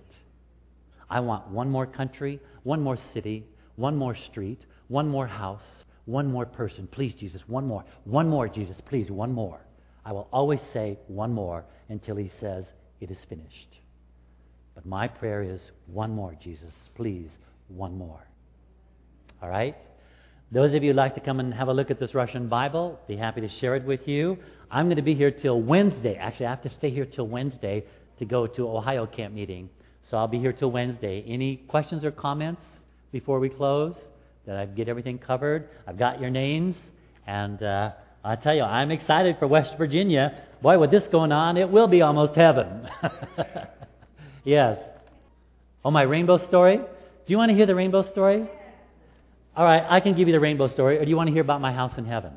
I want one more country, one more city, one more street, one more house, one more person. Please, Jesus, one more. One more, Jesus, please, one more. I will always say one more until he says it is finished. But my prayer is one more, Jesus, please, one more. All right? Those of you who'd like to come and have a look at this Russian Bible, be happy to share it with you. I'm going to be here till Wednesday. Actually, I have to stay here till Wednesday to go to Ohio camp meeting. So I'll be here till Wednesday. Any questions or comments before we close? That I get everything covered? I've got your names. And I tell you, I'm excited for West Virginia. Boy, with this going on, it will be almost heaven. Yes. Oh, my rainbow story? Do you want to hear the rainbow story? All right, I can give you the rainbow story. Or do you want to hear about my house in heaven?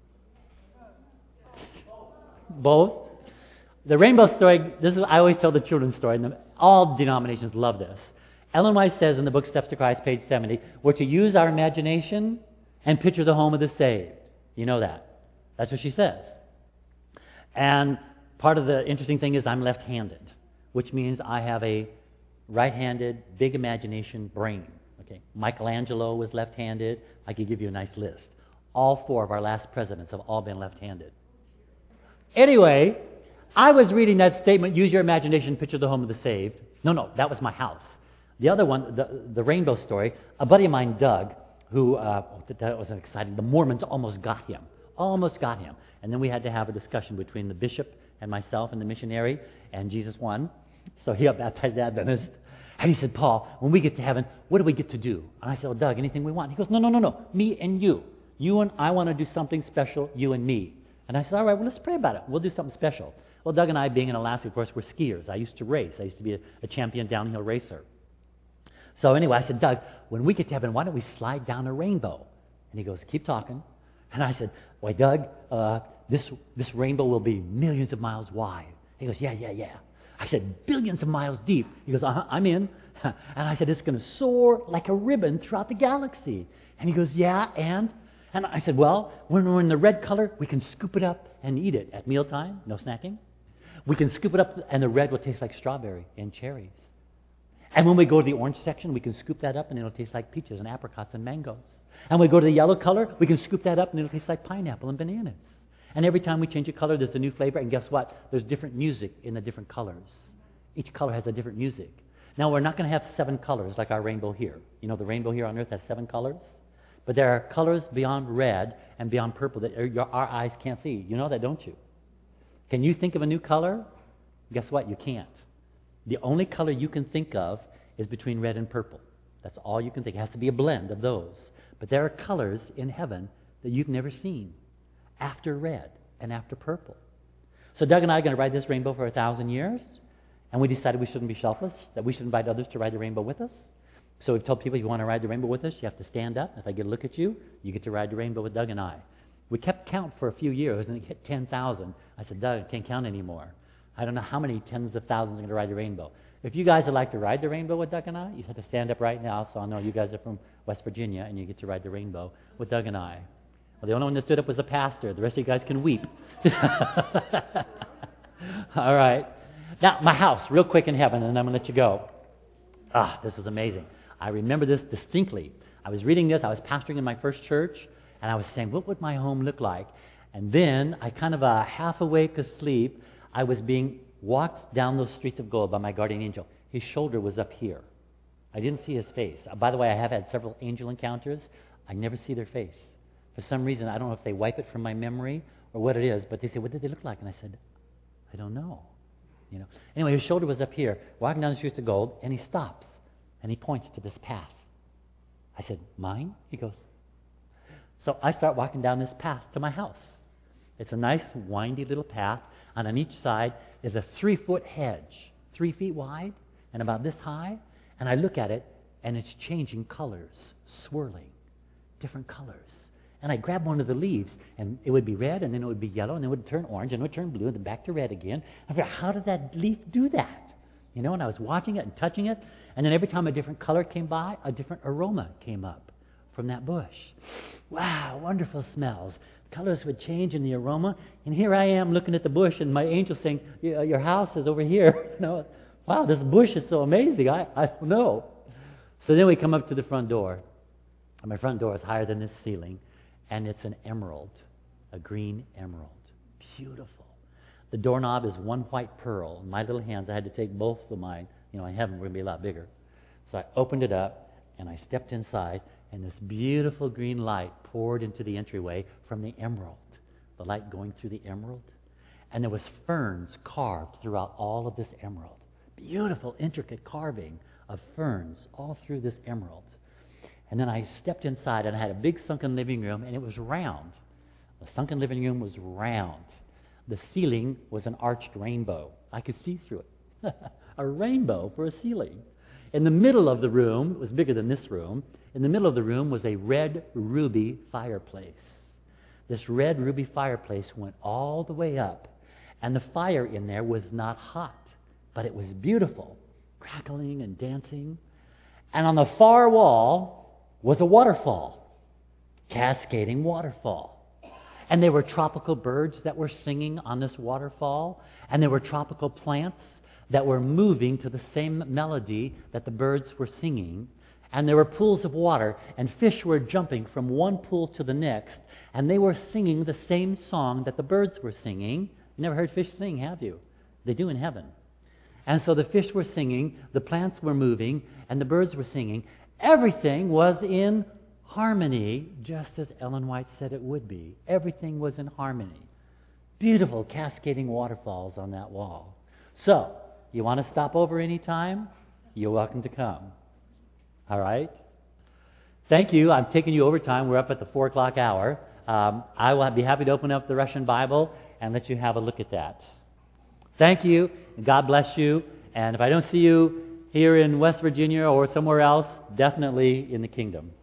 Both? The rainbow story, I always tell the children's story, and all denominations love this. Ellen White says in the book Steps to Christ, page 70, we're to use our imagination and picture the home of the saved. You know that. That's what she says. And part of the interesting thing is I'm left-handed, which means I have a right-handed, big imagination brain. Okay, Michelangelo was left-handed. I could give you a nice list. All four of our last presidents have all been left-handed. Anyway, I was reading that statement, use your imagination, picture the home of the saved. No, that was my house. The other one, the rainbow story, a buddy of mine, Doug, who, that was exciting. The Mormons almost got him. And then we had to have a discussion between the bishop and myself and the missionary, and Jesus won. So he got baptized Adventist. And he said, Paul, when we get to heaven, what do we get to do? And I said, well, Doug, anything we want. He goes, no, me and you. You and I want to do something special, you and me. And I said, all right, well, let's pray about it. We'll do something special. Well, Doug and I, being in Alaska, of course, we're skiers. I used to race. I used to be a champion downhill racer. So anyway, I said, Doug, when we get to heaven, why don't we slide down a rainbow? And he goes, keep talking. And I said, why, Doug, this rainbow will be millions of miles wide. He goes, yeah. I said, billions of miles deep. He goes, I'm in. And I said, it's going to soar like a ribbon throughout the galaxy. And he goes, yeah, and? And I said, well, when we're in the red color, we can scoop it up and eat it at mealtime. No snacking. We can scoop it up, and the red will taste like strawberry and cherries. And when we go to the orange section, we can scoop that up, and it'll taste like peaches and apricots and mangoes. And when we go to the yellow color, we can scoop that up, and it'll taste like pineapple and bananas. And every time we change a color, there's a new flavor. And guess what? There's different music in the different colors. Each color has a different music. Now, we're not going to have 7 colors like our rainbow here. You know, the rainbow here on Earth has 7 colors. But there are colors beyond red and beyond purple that our eyes can't see. You know that, don't you? Can you think of a new color? Guess what? You can't. The only color you can think of is between red and purple. That's all you can think. It has to be a blend of those. But there are colors in heaven that you've never seen after red and after purple. So Doug and I are going to ride this rainbow for 1,000 years. And we decided we shouldn't be selfish, that we should invite others to ride the rainbow with us. So we've told people, if you want to ride the rainbow with us, you have to stand up. If I get a look at you, you get to ride the rainbow with Doug and I. We kept count for a few years, and it hit 10,000. I said, Doug, I can't count anymore. I don't know how many tens of thousands are going to ride the rainbow. If you guys would like to ride the rainbow with Doug and I, you have to stand up right now, so I know you guys are from West Virginia, and you get to ride the rainbow with Doug and I. Well, the only one that stood up was the pastor. The rest of you guys can weep. All right. Now, my house, real quick in heaven, and then I'm going to let you go. This is amazing. I remember this distinctly. I was reading this. I was pastoring in my first church, and I was saying, what would my home look like? And then, I kind of half awake asleep, I was being walked down those streets of gold by my guardian angel. His shoulder was up here. I didn't see his face. By the way, I have had several angel encounters. I never see their face. For some reason, I don't know if they wipe it from my memory or what it is, but they say, what did they look like? And I said, I don't know. You know. Anyway, his shoulder was up here, walking down the streets of gold, and he stops, and he points to this path. I said, mine? He goes. So I start walking down this path to my house. It's a nice, windy little path, and on each side is a 3-foot hedge, 3 feet wide and about this high, and I look at it, and it's changing colors, swirling, different colors. And I grab one of the leaves, and it would be red, and then it would be yellow, and then it would turn orange, and it would turn blue, and then back to red again. I thought, how did that leaf do that? You know, and I was watching it and touching it, and then every time a different color came by, a different aroma came up from that bush. Wow, wonderful smells. Colors would change in the aroma, and here I am looking at the bush, and my angel saying, your house is over here. You know, wow, this bush is so amazing. I don't know. So then we come up to the front door, and my front door is higher than this ceiling. And it's an emerald, a green emerald. Beautiful. The doorknob is one white pearl. In my little hands, I had to take both of mine. You know, in heaven, we're going to be a lot bigger. So I opened it up, and I stepped inside, and this beautiful green light poured into the entryway from the emerald. The light going through the emerald. And there was ferns carved throughout all of this emerald. Beautiful, intricate carving of ferns all through this emerald. And then I stepped inside, and I had a big sunken living room, and it was round. The sunken living room was round. The ceiling was an arched rainbow. I could see through it. A rainbow for a ceiling. In the middle of the room, it was bigger than this room, in the middle of the room was a red ruby fireplace. This red ruby fireplace went all the way up, and the fire in there was not hot, but it was beautiful, crackling and dancing. And on the far wall was a waterfall, cascading waterfall. And there were tropical birds that were singing on this waterfall, and there were tropical plants that were moving to the same melody that the birds were singing. And there were pools of water, and fish were jumping from one pool to the next, and they were singing the same song that the birds were singing. You never heard fish sing, have you? They do in heaven. And so the fish were singing, the plants were moving, and the birds were singing. Everything was in harmony, just as Ellen White said it would be. Everything was in harmony. Beautiful cascading waterfalls on that wall. So, you want to stop over any time? You're welcome to come. All right? Thank you. I'm taking you over time. We're up at the 4 o'clock hour. I will be happy to open up the Russian Bible and let you have a look at that. Thank you. And God bless you. And if I don't see you here in West Virginia or somewhere else, definitely in the kingdom.